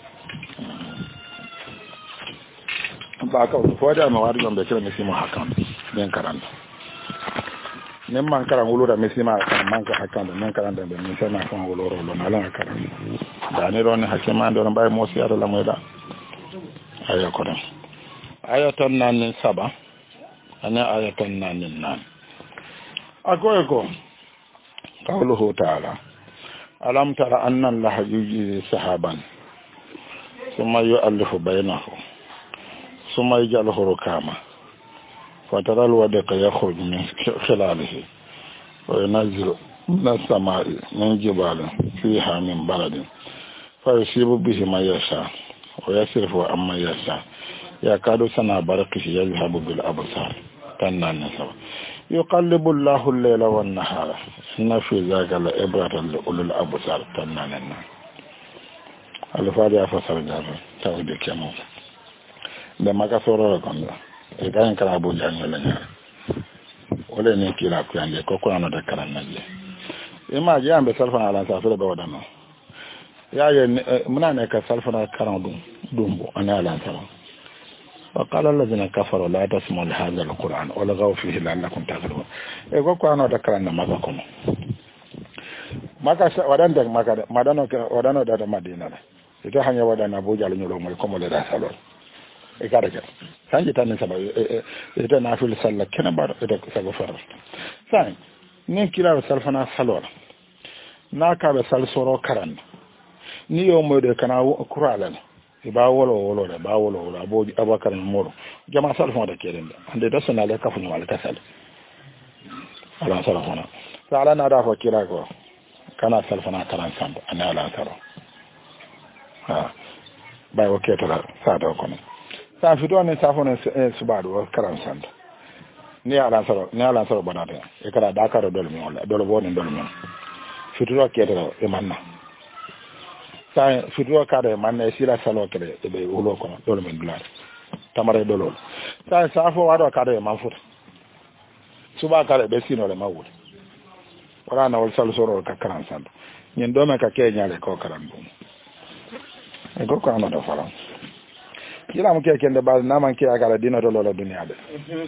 [SPEAKER 1] ba ka ko da ma wadi gombe kira misi ma hakan den karanda nem man karan wulura misi ma kan man ka hakan den karanda be misi ma kan wulura lo na lan karan da ne ron hakima don bay mo si ala moyda aya ko dan aya ton nan saba ana aya ton nan nan akoy ko qawluhu ta'ala alam tara anna allaha yuji sahaban thumma yu'allifu bainahum ثم يجعله ركاما فترى الودق يخرج من خلاله وينزل من السماء من جبال فيها من بلد فيصيب به ما يشاء ويصرف عما يشاء يكاد سنا برقه يذهب بالأبصار كنا نسوا يقلب الله الليل والنهار إن في ذلك لعبرة لأولي الأبصار كنا نسوا الفاتحة فسر جابر توحيد كمو da maka sororo kondo e kan kala bo janyo la nya wala ne kila ku yande ko ko ano da karan naje e ma je ambe salfa ala sa fere be wadano ya ye muna ne ka salfa na karan dumbo ana ala sa wa qala allazina kafaru la tasmu li hadha alquran wa lagaw fihi la'allakum taghlibun e ko ko ano da karan na maka kono maka wadanda maka madano ka wadano da madina ita hanya wadana bo jalo nyolo mo ko mo le da salon e kada ke sanji tan saba ita na fil salla kana ba ita saba fara sai ne kira salfana salor na ka be sal soro karan ni yo mo de kana kuralan e ba wolo da ba wolo aboji abakar moro jama salfana da keden ande da sana da kafun wal kasal ala salfana sala na da ko kira ko kana salfana karan samba ana ala taro ha ba o ketala sa da ko sa fito ne safo ne subadu karan sanda ni ala saro banata e kala dakaro dol mi wala dol bonin dol mi fito kedero e manna sa fito kada e manna e sila salo kede e be wulo kono dol mi dular tamare dolol sa safo wado kada e manfuta suba kada be sino le mawul wala na wal salo soro ka karan sanda nyen do me ka ke nyaale ko karan dum e ko ko amado fala kila mu keke nda bal naman ke agala dina to lola duniya be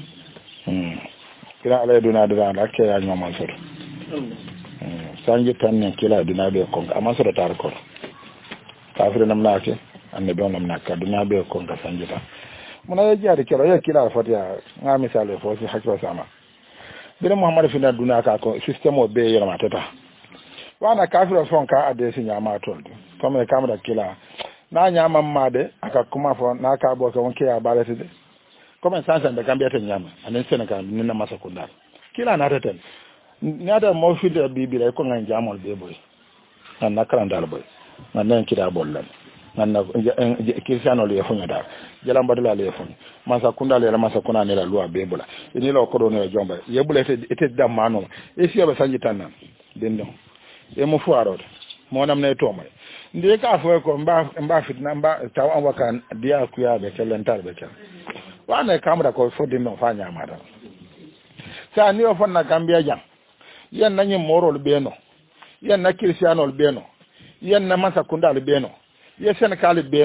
[SPEAKER 1] kila ala duniya da ala ke ya nyoma soro sanji tan ne kila duniya be ko amma soro tar ko kafir nam na ke annabi on nam na ka duniya be ko ga sanji ta muna ya jari kila ya kila fatiya nga misale fo si hakko sama bile muhammad fi na duniya ka ko system o be yema tata wana kafir fon ka adesi nyama to to me kamera kila na nyama made aka kuma fo na ka bo ko wonke ya balete de comme sansan da gambia tan nyama anen senegal ni na masa kunda kila na teten nyada mo fi de bibira ko ngan jamol be boy nan na karandal boy nan nan kida bollan nan na kirsiano le fo nyada jalam badala le fo masa kunda le masa kuna ne la loi be bola ni lo ko do ne jomba ye bulete ete damano e si ba sanji tan nan dendo e mo fu arode mo nam ne to may ndi ka fo ko mba fitna mba taw an wakan dia ku ya be kelentar be kel wana kamra ko fo dinno fa nyama da sa ni o fonna gambia jam yen nanyi morol beno yen na cristiano beno yen na masa kundal beno ye senegal beno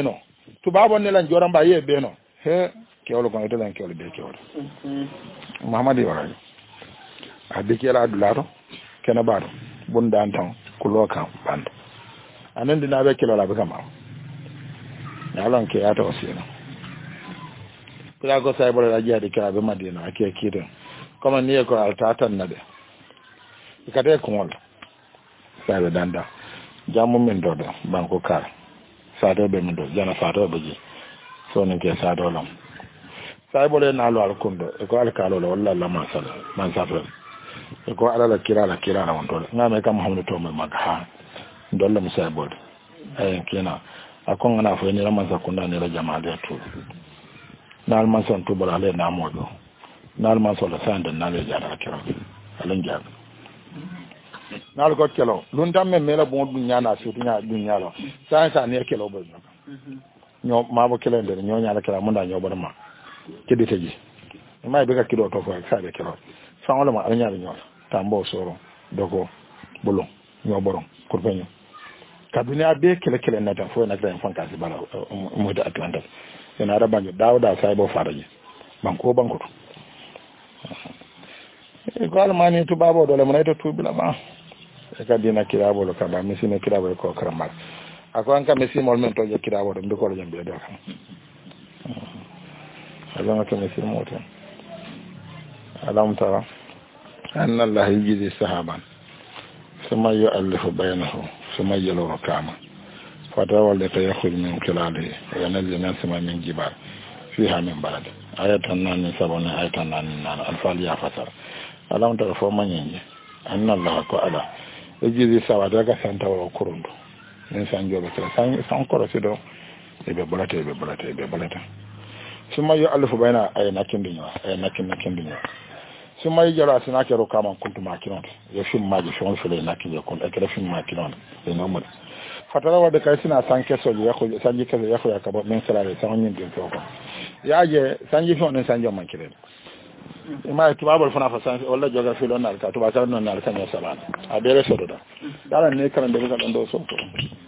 [SPEAKER 1] tubabo ne lan joran ba ye be no he kewlo ko to lan kewlo be kewlo muhammadi wara abi kela adularo kena baro bunda antan kulo kan band anan dina be kelo la be kama yalon ke ata osino kila ko sai bolo raja de kala be madina ake kire kuma niye ko altatan nabe ikate ko wala sai be danda jamu min do banko kar saado be min do jana saado be ji so ne ke saado lam sai bolo na lo al kundo e ko al kalo wala la masala man safa e ko ala la kira na wonto ngame kam hamdu to me magha dolla musay bod ay kina akon ana fo ni raman sakunda ne la jama'a da to nal man son to bala le na modo nal man so la sande na le jara kira alen jar nal ko kelo lun tamme mela bon dunya na su dunya lo sa ne kelo bo nyo ma bo kelo ndere nyo nyala kira mun da nyo bar ma kidi teji mai be ka kido to fo sa be kelo sa wala ma anya nyo tambo soro dogo bolo nyo borom kurpenyo kabine be kele na tan fo na gran fanka si bala mo da Atlanta ina da banjo dawda sai bo faraji banko to e ko almani to babo dole mun ita to bila ba e ka dina kirabo lo ka ba mi sine kirabo ko kramal ako an ka mi simol men to je kirabo do ko lo jambe do kan alama ka mi simo to alam tara anna allah yajzi sahaban ثم يؤلف بينه ثم يلو ركامه فتولى يخرج من خلاله وينزل من سماء من جبال فيها من بلد آية النان سبعون آية النان الفال يا فسر ألم تر فمن ينجي أن الله قال يجزي سوا دغا سانتا وكروندو من سانجو بتر سان كورسيدو يبه بلاتي ثم يؤلف بين أي نكين suma yara sina ke roka man kuntu makinon ya film maji shon fule na ke kun akira film makinon e normal fatara wa da kai sina san ke so ya ko sanji ke ya ko ya ka ba men sala san yin din to ko ya je sanji fon ne sanji man kire ma to babal fana fa san wala joga filo na ka to ba san non na kan ya sala a bere so do da dala ne kan da ka do so to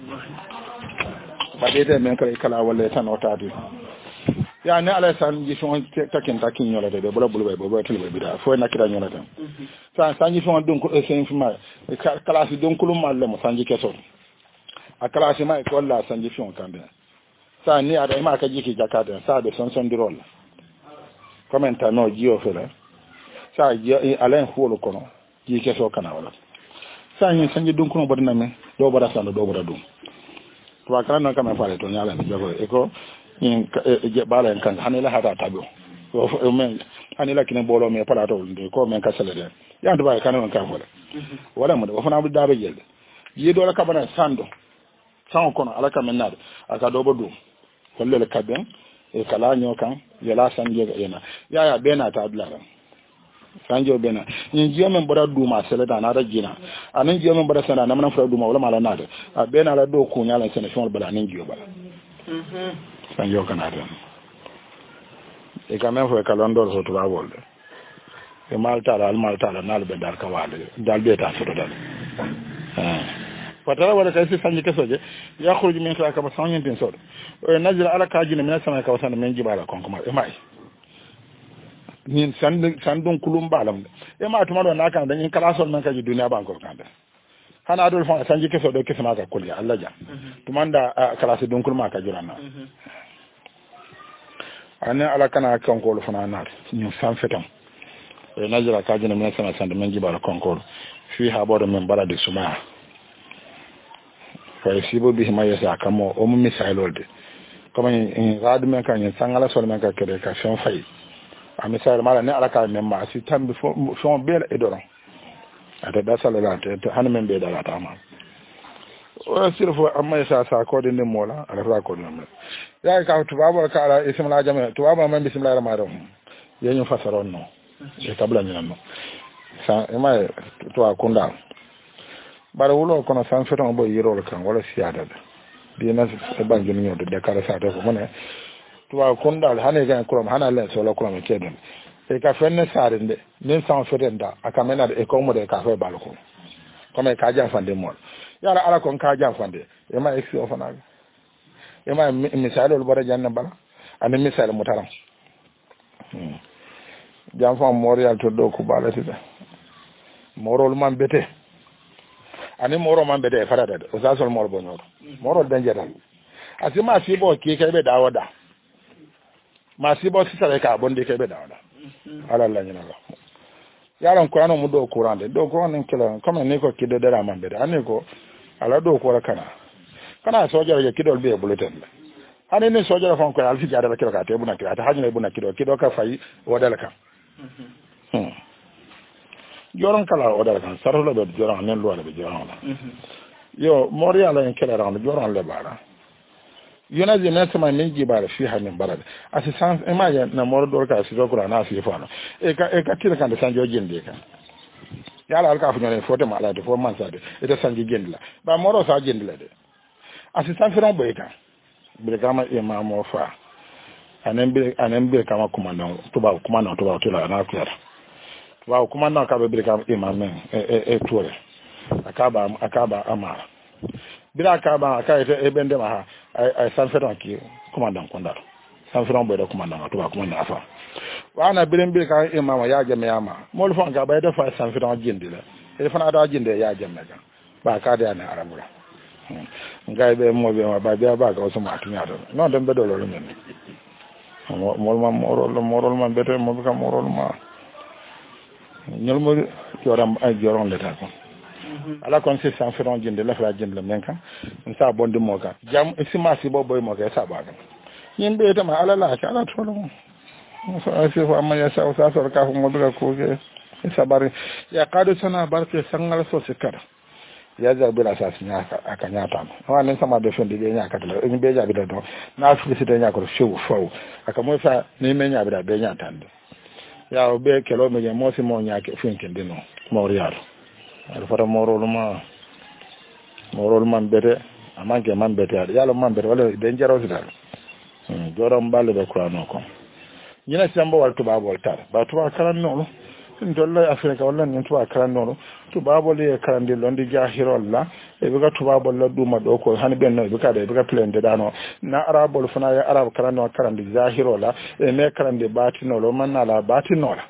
[SPEAKER 1] ba dai men kala wala tan wata di ya ne ala san ji fon takin yola de bula bo tele be da fo na kira yola tan san ji fon don ko sen fima kala si don kulum malle mo sanji keso a kala si mai ko la san ji fon kambe sa ni ada ma ka ji ki jakada sa de son dirol commenta no ji o fela sa ji ala holo kono ji keso kana wala sa ni san ji don kulum bodina me do boda san do boda dum to akara no kama fare to nyala ni jago e ko in je bala en kan hanela hata tabo o men hanela kine bolo me pala to de ko men kasale de ya ndo ba kan on kan wala mo do fana bu dabe jelde yi do la kabana sando san kono ala ka men nade aka do bodu kolle le kaben e kala nyo kan yela sanje yana ya bena ta adlara sanjo bena ni jiyo men bora duma sele da na da jina anan jiyo men bora sana na man fra duma wala mala nade a bena la do ku nyala sene shon bala nin jiyo bala sanjo kanada e kamen fo kalondor so to babolde e malta la nal be dar ka wale dal be ta so dal fatara wala kay si sanji kesoje ya khuruj min sa ka ba sanyin tin so e najra ala ka jina min sama ka wasan men jibala kon kuma e mai nin sandun kulum balam e ma tuma do na kan dan in kala son man ka ji duniya ban ko kan da hana dol fa sanji keso do kesma ka kulli Allah ja tumanda kala si dun kulma ka jurana ane ala kana konkolo fana na ñu san fetam e najira ka jina men sama sande men jibala konkolo fi ha bodo men balade suma fa sibo bi ma yesa kamo o mu misalolde comme en radu men kan sangala sol men ka kede ka fon fay a misal mala ne ala ka men ma si tambi fon bel e doron ata da salala te han men be dala ta ma o sirfo amma yesa sa ko de mola ala ra ko men ya ka tubabo ka ala ismila jame tubabo man bismillahir rahmanir rahim yenyu fasaron no e tabla ni no sa e mai to akunda bara wulo kono san feton bo yiro kan wala siada bi na e banjo ni nyodo de kala sa to ko ne to akunda hane ga ko hana le so la ko me kedon e ka fenne sare nde nin san feten da aka mena e ko mo de ka fe balko comme ka jan fande mo yara ala kon ka jan fande e ma exi o fana ema misalo bara janna bala ani misal mutaram jam fam morial to do ko balati da morol man bete ani moro man bete farada o sa sol mor bonor morol danjata asima sibo ki kebe dawada ma sibo sisare ka bonde kebe dawada ala la nyina yaron qur'ano mu do qur'an de do qur'an kila comme ne ko kido dara man bete ani ko ala do ko kana soja ya kidol be bulletin hani ne soja fon ko alfi jada la kilo ka te buna kila ta hajina buna kido ka fayi wadala kan joron kala wadala kan sarolo be joron nen lo be joron la yo moriya la en kala ran joron le bara yona je na sama min jibara fi hanin barade assistance image na moro do ka sido ko na fi fano e ka tira kan de sanjo jende kan yala alka fu nyone fote mala de fo man sade e de sanji jende la ba moro sa jende la de assistance ron boy kan bi kama imam mo fa anen bi kama commandant to ba to la na kuyara wa commandant ka be kama imam e tore akaba amara bila akaba akaite e bende ma ay sanfeton ki commandant kondar sanfeton boy de commandant to ba commandant afa wa na bi ka imam ya jame yama mol fon ga bay defa sanfeton jindi la e fana da jinde ya jame ga ba ka da na arabura ngai be mo be ma ba ba ka so ma tinya do non dem be do lo men morol man bete mo ka morol ma ñol mo joram ay joron le ta ko ala kon c'est sans faire jinde la fa jinde men kan sa bondi mo ka jam sima si bo boy mo ka sa ba kan ñin be tama ala la ka ala tolo mo so asi fa ma ya sa so ka mo be ko ke sabari ya kadu sana barke sangal so sikara ya zabi la sa sinya aka nyata no wan sama de fendi be nyaka to en be jabi do na fi ci de nyaka ro fo aka mo fa ni me nyabi da be nyata ndo ya o be kelo me mo si mo nyaka finkin dino mo riaro al fara morol man bete amanke man bete ya lo man bete wala de jaro ci dal jorom balle be qur'ano ko ñina sembo wal tuba bol tar ba tuba karan no ndolla afrika wala ni tuba karan no tuba bol e karan de londi jahirolla e be ga tuba bol la duma do ko hani ben no be ka de be ga plende dano na arabol fana ya arab karan no karan de jahirolla e me karan de batino lo man na la batino la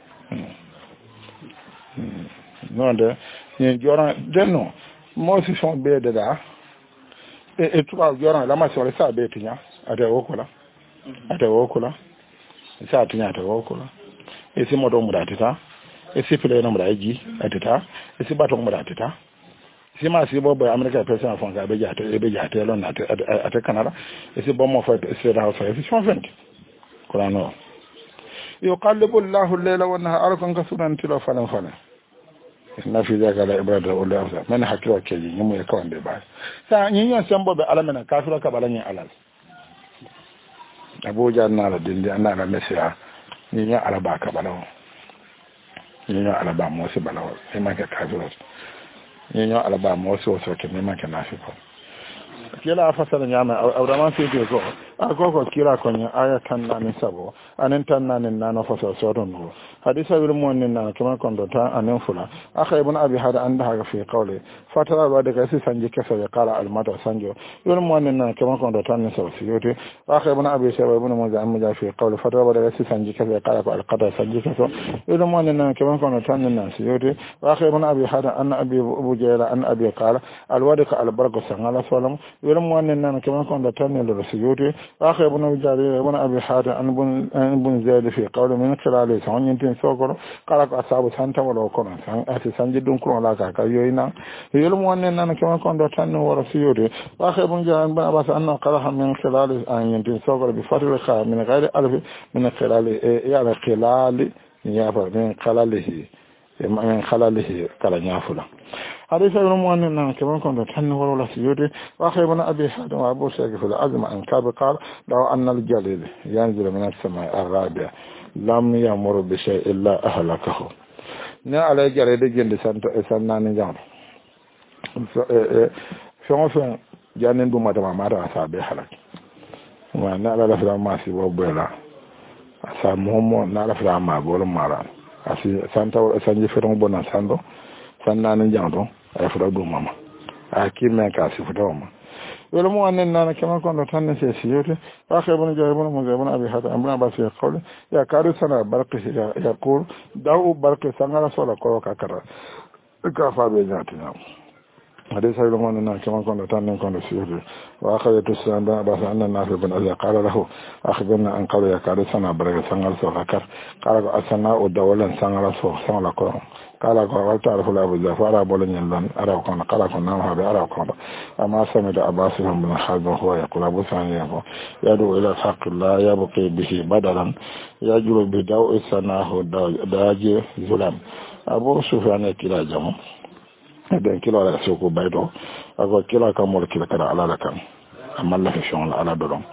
[SPEAKER 1] non de ni joran denno mo si son be de da e tuba joran la ma so le sa be tinya ade wokola sa tinya ta wokola e si modo mudatita e si pele no muraji atita e si bato mudatita si ma si bobo america person fon ga be jate lon ate canada e si bommo fa e da fa e si son fent qur'ano yuqallibu Allahu al-layla wa an-nahara kan kasuran tilo falan na fi zaka la ibrada wala afsa man hakira keji nyimu e kawande ba sa nyinyo sembo be alamena kafira ka balanya alal abuja na la dindi ana la mesiya nyinyo alaba ka balawo nyinyo alaba mo se balawo e ma ka kafira nyinyo alaba mo se o so ke ma ka nafiko kila fasala nyama awraman fi ko akoko kila konya aya tan nan sabo anen tan nan nan fasala sodon no hadisa bil mu'min nan kama kondo ta anen fula akha ibn abi hada anda haga fi qawli fatara wa daga si sanje kasa ya qala al mata sanjo bil mu'min nan kama kondo tan nan sabo yote akha ibn abi shaba ibn muza fi qawli fatara wa daga si sanje kasa ya qala al qada sanje kasa bil mu'min nan kama kondo tan nan yote akha ibn abi hada an abi abu jayla an abi qala al wadika al baraka sangala salam ولم أننا كما كنا تاني للسيوط آخر ابن جاري ابن أبي حاتم أن بن زيد في قول من خلال سان ينتين سوكر قالك أصحاب سانتا ولو كنا أتي سانجدون كنا لا كايوينا ولم أننا كما كنا تاني ورسيوط آخر ابن جاري ابن أباس أن قالها من خلال أن ينتين سوكر بفتح الخاء من غير ألف من خلال يعني خلال يابر من خلاله كلا نافلا حديث ابن مؤمن كما كنت تنور ولا سيودي واخي ابن ابي حاتم وابو سعيد في الازمه ان كاب قال لو ان الجليل ينزل من السماء الرابع لم يمر بشيء الا اهلكه ne ala jare de jende sanani jam fon janen du madama mara asabe halak wa na ala la ma si bo bela asa momo na la ma bol mara asi santa sanji ferong bona sando sanna ni jando ay fura do mama aki men ka si futa ma ولم أننا كما كنا تنسي سيوتي وأخي ابن جايبون مجايبون أبي حتى أمنا بس يقول يا كارثنا برقه يقول دعوا برقه سنغلا سولا كوكا كرا كافا بيجاتنا حديث ولم أننا كما كنا سيوتي وأخذت السنة بس أن الناس بن أبي قال له أخبرنا أن قال يا كارثنا برقه سنغلا سولا كر قال أسنا الدولة سنغلا سولا كوكا قال قال تعرف أبو جعفر أبو لنيلان أراكم قال كنا هذا أراكم أما سمعت أباسهم بن حزم هو يقول أبو ثاني يدعو إلى حق الله يبقي به بدلا يجر بدوء سناه داجي ظلم أبو سفيان كلا جمع إذن كلا لا يسوق بيته أقول كلا كمول كلا كلا على لكم أما الله شون على دلهم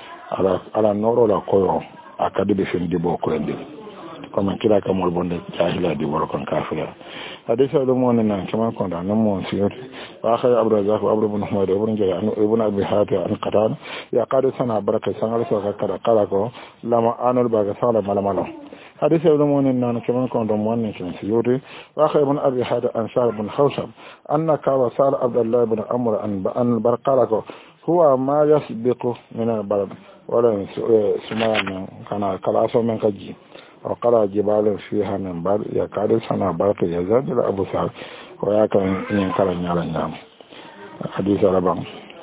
[SPEAKER 1] على نور لا كيو أكاد بفين دبو كرندي كما كلا كمول بند جاهلا دي وركن كافر حديث علمون كما كنا نمون سيوت واخر ابو رزاق وابو بن حميد وابن جرير ابن ابي حاتم عن قتاده يا قاد سنا بركه سنا سوكا قالكو لما انول باغ سالا ملمالو حديث علمون كما كنا نمون سيوت واخر ابن ابي حاتم عن شار بن خوشب انك وسال عبد الله بن عمرو ان برقالكو هو ما يسبق من البلد ولا سمان كان كلاسو من كجي وقرأ جبال فيها من بر يكاد سنا برق يزاد أبو سعد ويكن ينكر على النعم حديث ربان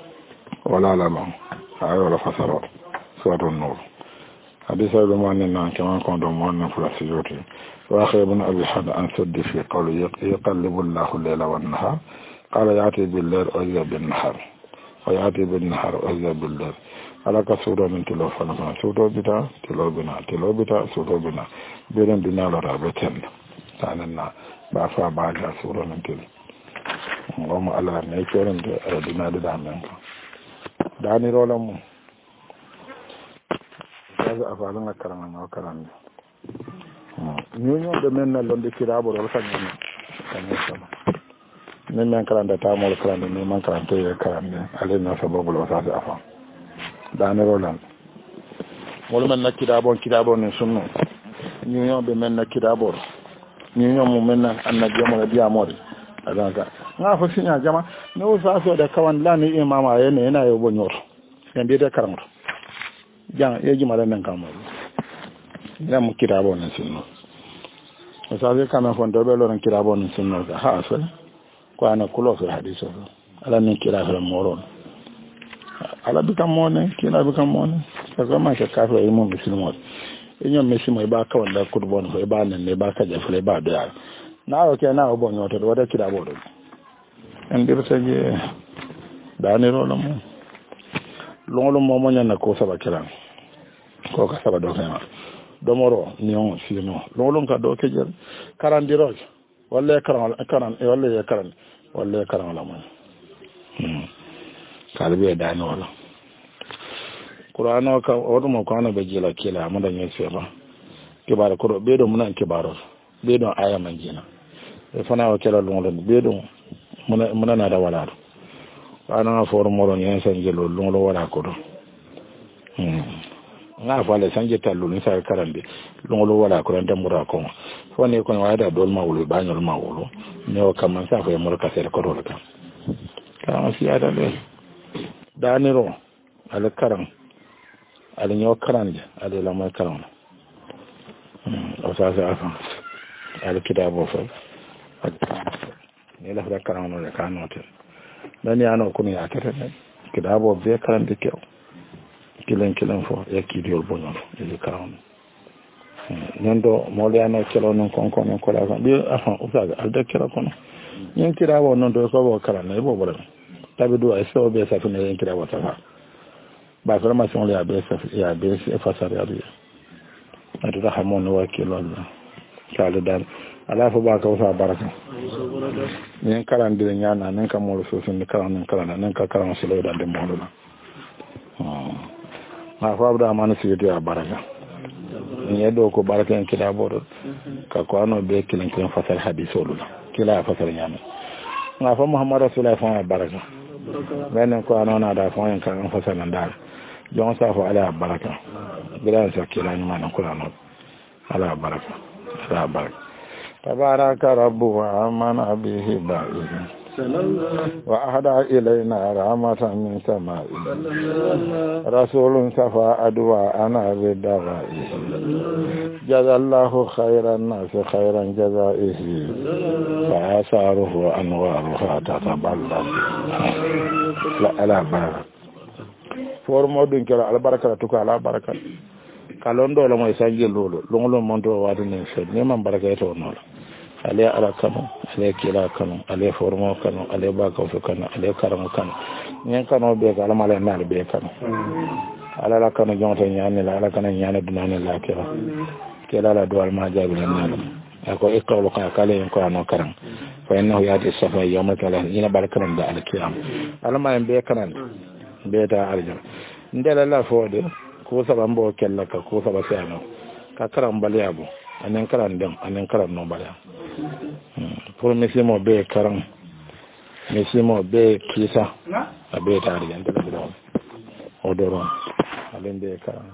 [SPEAKER 1] ولا لبان ولا فسر سورة النور حديث ربان كما كنت مؤمن فلسيوتي وآخر ابن أبي حد أن سد في قوله يقلب الله الليل والنهار قال يأتي بالليل ويأتي بالنهار ويأتي بالنهار ويأتي بالليل alaka sudo min tilo fana sudo bita tilo bita sudo bina beren dina la beten tanana ba fa ba ga sudo min tilo ngoma ala ne koren de dina da men ko dani rolam kaza afalan akaran na akaran nyonyo de men na londe kirabo ro kan ni kan sama men men karan da ta mol karan ni man karan to ya karan ni ale na sababu lo sa afa dani rolam wala men na kirabo ni sunno nyonyo be men na kirabo nyonyo mu men na annabi mo biya mori adanga nga fa sinya jama ne o sa so da kawan lani imama yana yo bonyor en bi de karanto jang yeji mala men kam ya mu kirabo ni sunno o sa be kana fon do be lo kirabo ni sunno ga ha so ko ana kulo so hadiso ala ni kirabo moron ala bi kam mone kila bi kam mone ko ma ka ka e mo muslimo e nyom mesimo e ba ka wala ko bon ko e ba nen e ba ka jafle ba do ya na o ke na o bon yoto do da kirabo do en dir taje dani rolo mo lolo mo mo nyana ko saba kiran ko ka saba do kana do moro ni on sino lolo ka do ke jer karandiro walla karan e walla karan walla karan la mo kalbe dani wala qur'ano ka odo mo ko ana be jila kila mo da nyese ba kibar ko be do munan kibaro be do aya man jina e fana o kala lolo be do muna na da wala ana for moro nyen sanje lo lo wala ko do nga fale sanje tallu ni sa karande lo wala ko ndam mura ko fone ko wada dol mawlu bañol mawlu ne o kam sa ko mura ka ser ko do ka ka si ada le daniro al karam al nyo karande al la ma karam o sa al kitabo fa ne la fra karam no le kanote dan ya no kunu ya kete kitabo be karande kew kilen fo ya kidiol bonol e karam nendo moliano kelo non kon ko la bi afan usaga al de kelo kono yen kitabo non do ko bo karane bo bo tabi do ay so be sa fune yen kitabo ta ba formation le abs ya abs fasari ari adu da hamon wa kelo Allah kala dan ala fo ba ka usa baraka yen karan de nyana nan ka mo so sun karan nan ka karan so le da de mo la ma fa abda amana si ya baraka ni edo ko baraka en kila bodo ka ko ano be kilen fasal hadisolu kila fasal nyama ma fa muhammad rasulullah fa baraka benen ko ano na da fa en kan fasal ndal jon sa fa ala baraka bila sa kila nyama na ko ano ala baraka tabaraka rabbu wa amana bihi ba'i وأهدى إلينا رحمة من سمائه رسول صفى أدواءنا بالدوائه جزى الله خير الناس خيرا جزائه فآثاره وأنوارها تتبلد لا بارك فورمو دين كلا على بركة تكو على بركة kalondo la moy sanji lolo longolo monto wadu ne fe ne man baraka to no ale ala kanu ale kila kanu ale formo kanu ale baka fe kanu ale karamu kanu nyen kanu be ga ala mala na be kanu ala la kanu jonto nyaani la ala kanu nyaani dunani la kira kila la do al ma jabi na ko iqralu ka kale ko no karam fa innahu yati safa yawma kala ina barakaram da al kiyam ala ma be kanan be ta arjam ndela la fode ko saban bo kella ka ko saba sayano ka karam baliabo anen karam dem anen karam no balia pour mesimo be karam mesimo be kisa abe tari ente do odoro alen be karam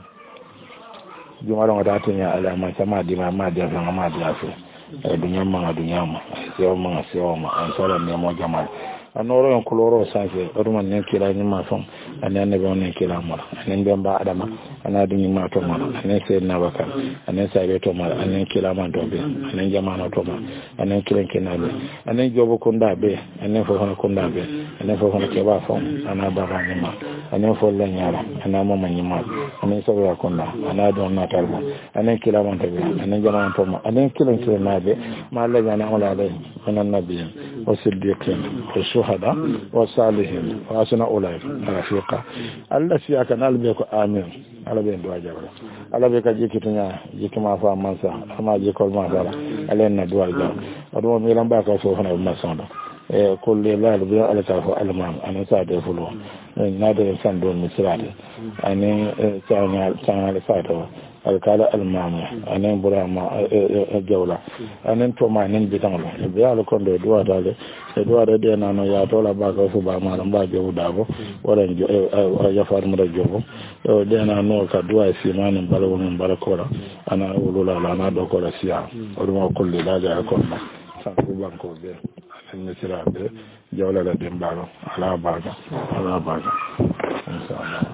[SPEAKER 1] jumaro ngata tinya ala ma sama di ma dia fa ma dia fa dunya ma sewa ma an sala ne mo jamal anoro yon koloro sanse oduma nen kila ni ma fon anen ne bon nen kila mo anen be mba adama ana dunyi ma to mo anen se na baka anen sa be to mo anen kila ma to be anen jamana to mo anen kilen kenale anen jobo ko ndabe anen fo hono ko ndabe anen fo hono ke ba fon ana baba ni ma anen fo la nyala ana mo ma nyima anen so ya ko nda ana don na talbo anen kila ma to be anen jamana to mo anen kilen nabe ma la jana wala le anan nabiyin wa siddiqin wa hada wa salihin wa asna ulai rafiqa Allah shi aka nalbe ko amin ala be ndo ajaba ala be ka jikitunya jikima fa mansa ama jikol ma dara alen na duwal ga ado mi lamba ka so hana ma sonda e kulli la bi ala ta fa alman an sa de fulo na de san don misrade ani tanya sa to alkala almami anen burama jawla anen to ma nen bitanlo be ala kondo duwa dale e duwa de nano ya to la ba ko fu ba ma ba jowu dabo wala ya far mu da jowo de nano ka duwa si manen balawo men balakora ana ulula la na do ko la siya o dum ko le la ja ko na sa ko banko be anen misira be jawla la dembalo ala baga inshallah